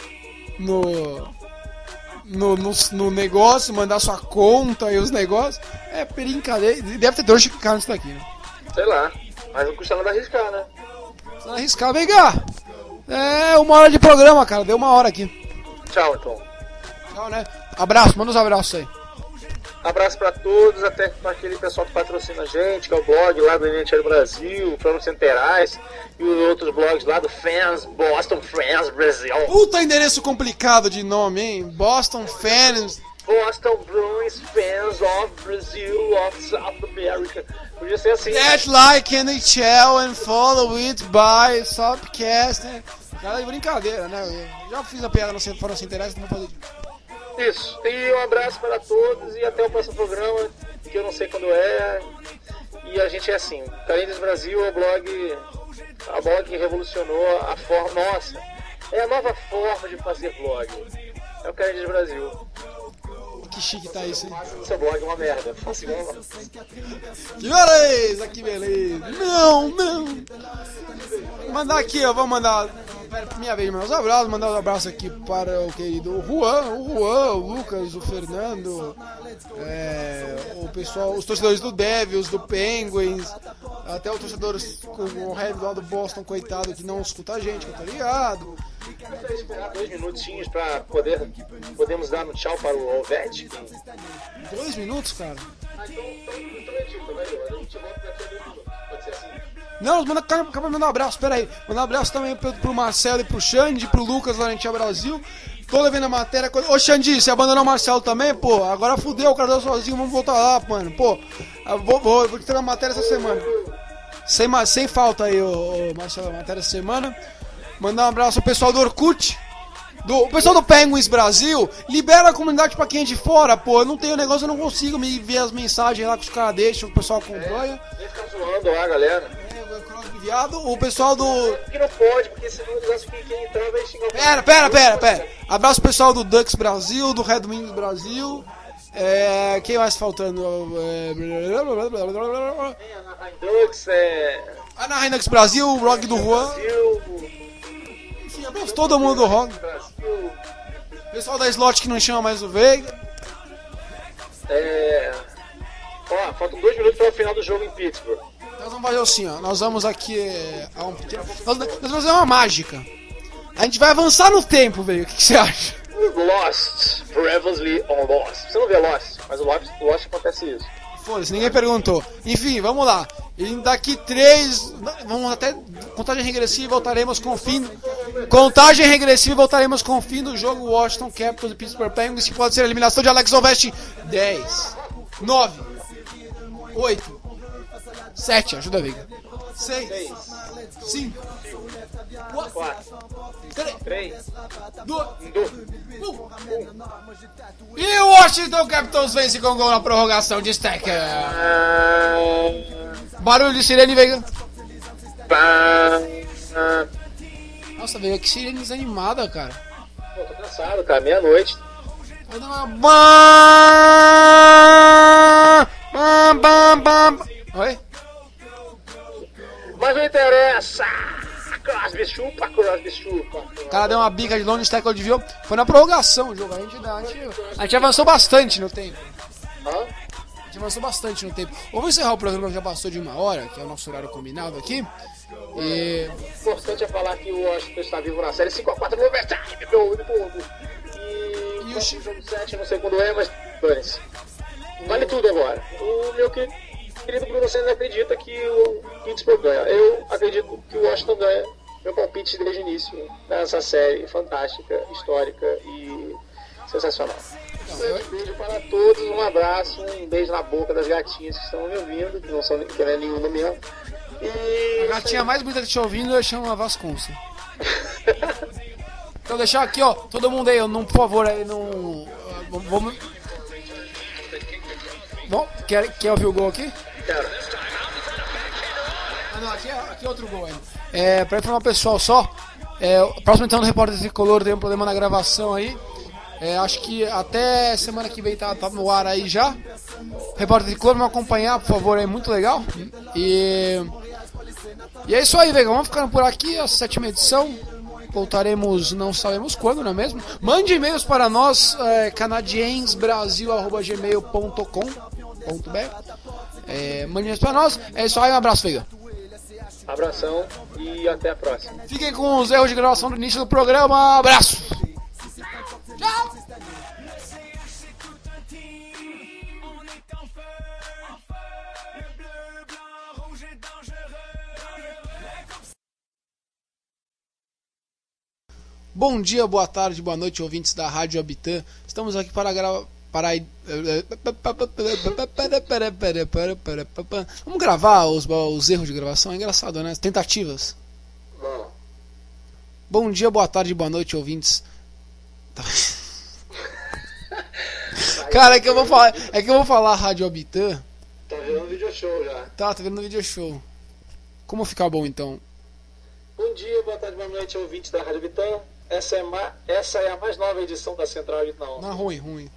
negócio, mandar sua conta e os negócios. É brincadeira. Deve ter trouxa que cai nisso daqui, né? Sei lá, mas não custa nada arriscar, né? Não arriscar, vem cá. É 1 hora de programa, cara. Deu 1 hora aqui. Tchau, então. Tchau, né? Abraço, manda uns abraços aí. Abraço pra todos, até pra aquele pessoal que patrocina a gente, que é o blog lá do NHL Brasil, Fãs Centerais, e os outros blogs lá do Fans, Boston Fans Brasil. Puta endereço complicado de nome, hein? Boston Fans... Boston Bruins Fans of Brazil, of South America. Podia ser assim. Get like NHL and follow it by Subcast. Né? Cara, de brincadeira, né? Eu já fiz a piada no Fórum Sem Interesse, não vou fazer isso. E um abraço para todos e até o próximo programa, que eu não sei quando é. E a gente é assim. Carinhos Brasil é a blog que revolucionou a forma. Nossa, é a nova forma de fazer blog. É o Carinhos Brasil. Que chique tá isso, hein? Seu blog é uma merda. Faça igual. Que beleza, que beleza. Não. Mandar aqui, ó, vamos mandar. Minha vez, meus abraços. Mandar um abraço aqui para o querido Juan, o Lucas, o Fernando, o pessoal, os torcedores do Devils, do Penguins, até os torcedores com o Red lá do Boston, coitado, que não escuta a gente, que eu tô ligado. Vamos esperar 2 minutinhos para podermos dar um tchau para o Ovechkin. 2 minutos, cara? Então edita, vai, a gente volta daqui a 2 minutos. Pode ser assim? Não, acaba de mandar um abraço, peraí. Mandar um abraço também pro Marcelo e pro Xande, pro Lucas lá no NHL Brasil. Tô levando a matéria. Ô Xande, você abandonou o Marcelo também, pô? Agora fudeu, o cara sozinho, vamos voltar lá, mano. Pô, vou te ter uma matéria essa semana. Sem falta aí, ô Marcelo, a matéria essa semana. Mandar um abraço ao pessoal do Orkut. O pessoal do Penguins Brasil, libera a comunidade pra quem é de fora, pô. Eu não tenho negócio, eu não consigo me ver as mensagens lá que os caras deixam, o pessoal acompanha. Nem ficar zoando lá, galera. O pessoal do... Que não pode, porque senão o negócio que quem entrar vai xingar o Pera. Abraço pro pessoal do Ducks Brasil, do Red Wings Brasil. Quem mais faltando? Ducks, Anaheim Ducks Brasil, o Rock do Juan. Enfim, abraço todo mundo do Rock. Pessoal da Slot que não chama mais o Veiga. Ó, faltam 2 minutos para o final do jogo em Pittsburgh. Nós vamos fazer assim, ó. Nós vamos aqui nós vamos fazer uma mágica. A gente vai avançar no tempo, velho. O que você acha? Lost, Previously on Lost. Você não vê Lost, mas o Lost acontece isso. Foda-se, ninguém perguntou. Enfim, vamos lá. E daqui 3... Vamos até... Contagem regressiva e voltaremos com o fim... Contagem regressiva e voltaremos com o fim do jogo Washington Capitals e Pittsburgh Penguins, que pode ser a eliminação de Alex Ovechkin. 10, 9, 8, 7, ajuda a Veiga. 6, 5, 4, 3, 3, 2, 2. 1. E o Washington Capitals vence com gol na prorrogação de Stecker. Barulho de sirene, Veiga. Nossa, Veiga, que sirene desanimada, cara. Pô, tô cansado, cara. Meia-noite. Vai dar uma... Bam, bam, bam. Oi? Mas não interessa. Crosby chupa, Crosby chupa. O cara deu uma bica de longe, Stecker desviou. Foi na prorrogação o jogo. A gente avançou bastante no tempo. Hã? A gente avançou bastante no tempo. Vamos encerrar o programa que já passou de 1 hora, que é o nosso horário combinado aqui. E... O importante é falar que o Washington está vivo na série 5-4 no overtime, meu povo. E o jogo 7, não sei quando é, mas dane-se. Vale tudo agora. O meu querido Bruno Senna acredita que o Pittsburgh ganha. Eu acredito que o Washington ganha. Meu palpite desde o início nessa série fantástica, histórica e sensacional. Um beijo para todos, um abraço, um beijo na boca das gatinhas que estão me ouvindo, que não são que não é nenhuma mesmo. E a gatinha mais bonita que te ouvindo chama Vasconça. Então deixar aqui, ó, todo mundo aí, não, por favor, aí não... Vamos... Bom, quer ouvir o gol aqui? Quero. Ah, não, aqui é outro gol ainda. Pra informar o pessoal só, o próximo então do Repórter Tricolor tem um problema na gravação aí. Acho que até semana que vem tá no ar aí já. Repórter Tricolor, vamos acompanhar, por favor, é muito legal. E é isso aí, Veiga, vamos ficando por aqui, a 7ª edição. Voltaremos, não sabemos quando, não é mesmo? Mande e-mails para nós, canadiensbrasil@gmail.com.br. Mande e-mails para nós. É isso aí, um abraço, Veiga. Abração e até a próxima. Fiquem com os erros de gravação do início do programa. Abraço! Tchau! Bom dia, boa tarde, boa noite, ouvintes da Rádio Habitat. Estamos aqui para gravar. Vamos gravar os erros de gravação? É engraçado, né? Tentativas. Bom dia, boa tarde, boa noite, ouvintes. Cara, é que eu vou falar Rádio Habitat. Tá vendo vídeo show já. Tá vendo vídeo show. Como ficar bom então? Bom dia, boa tarde, boa noite, ouvintes da Rádio Habitat. Essa é a mais nova edição da Central Habitat. Não, ruim.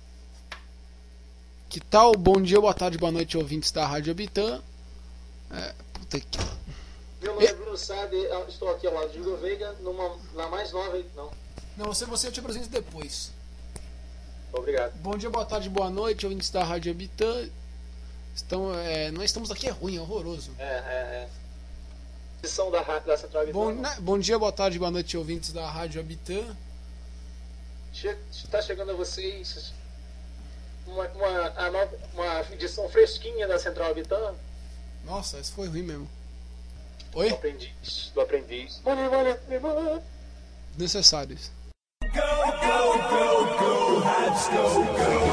Que tal? Bom dia, boa tarde, boa noite, ouvintes da Rádio Habitat. Puta que... Meu nome é Bruno Sade, estou aqui ao lado de Igor Veiga, na mais nova edição. Não, você eu te apresento depois. Obrigado. Bom dia, boa tarde, boa noite, ouvintes da Rádio Habitat. Nós estamos aqui, é ruim, é horroroso. Edição da Central Habitat. Bom dia, boa tarde, boa noite, ouvintes da Rádio Habitat. Está chegando a vocês uma edição fresquinha da Central Habitat. Nossa, isso foi ruim mesmo. Oi? Do aprendiz. Necessários.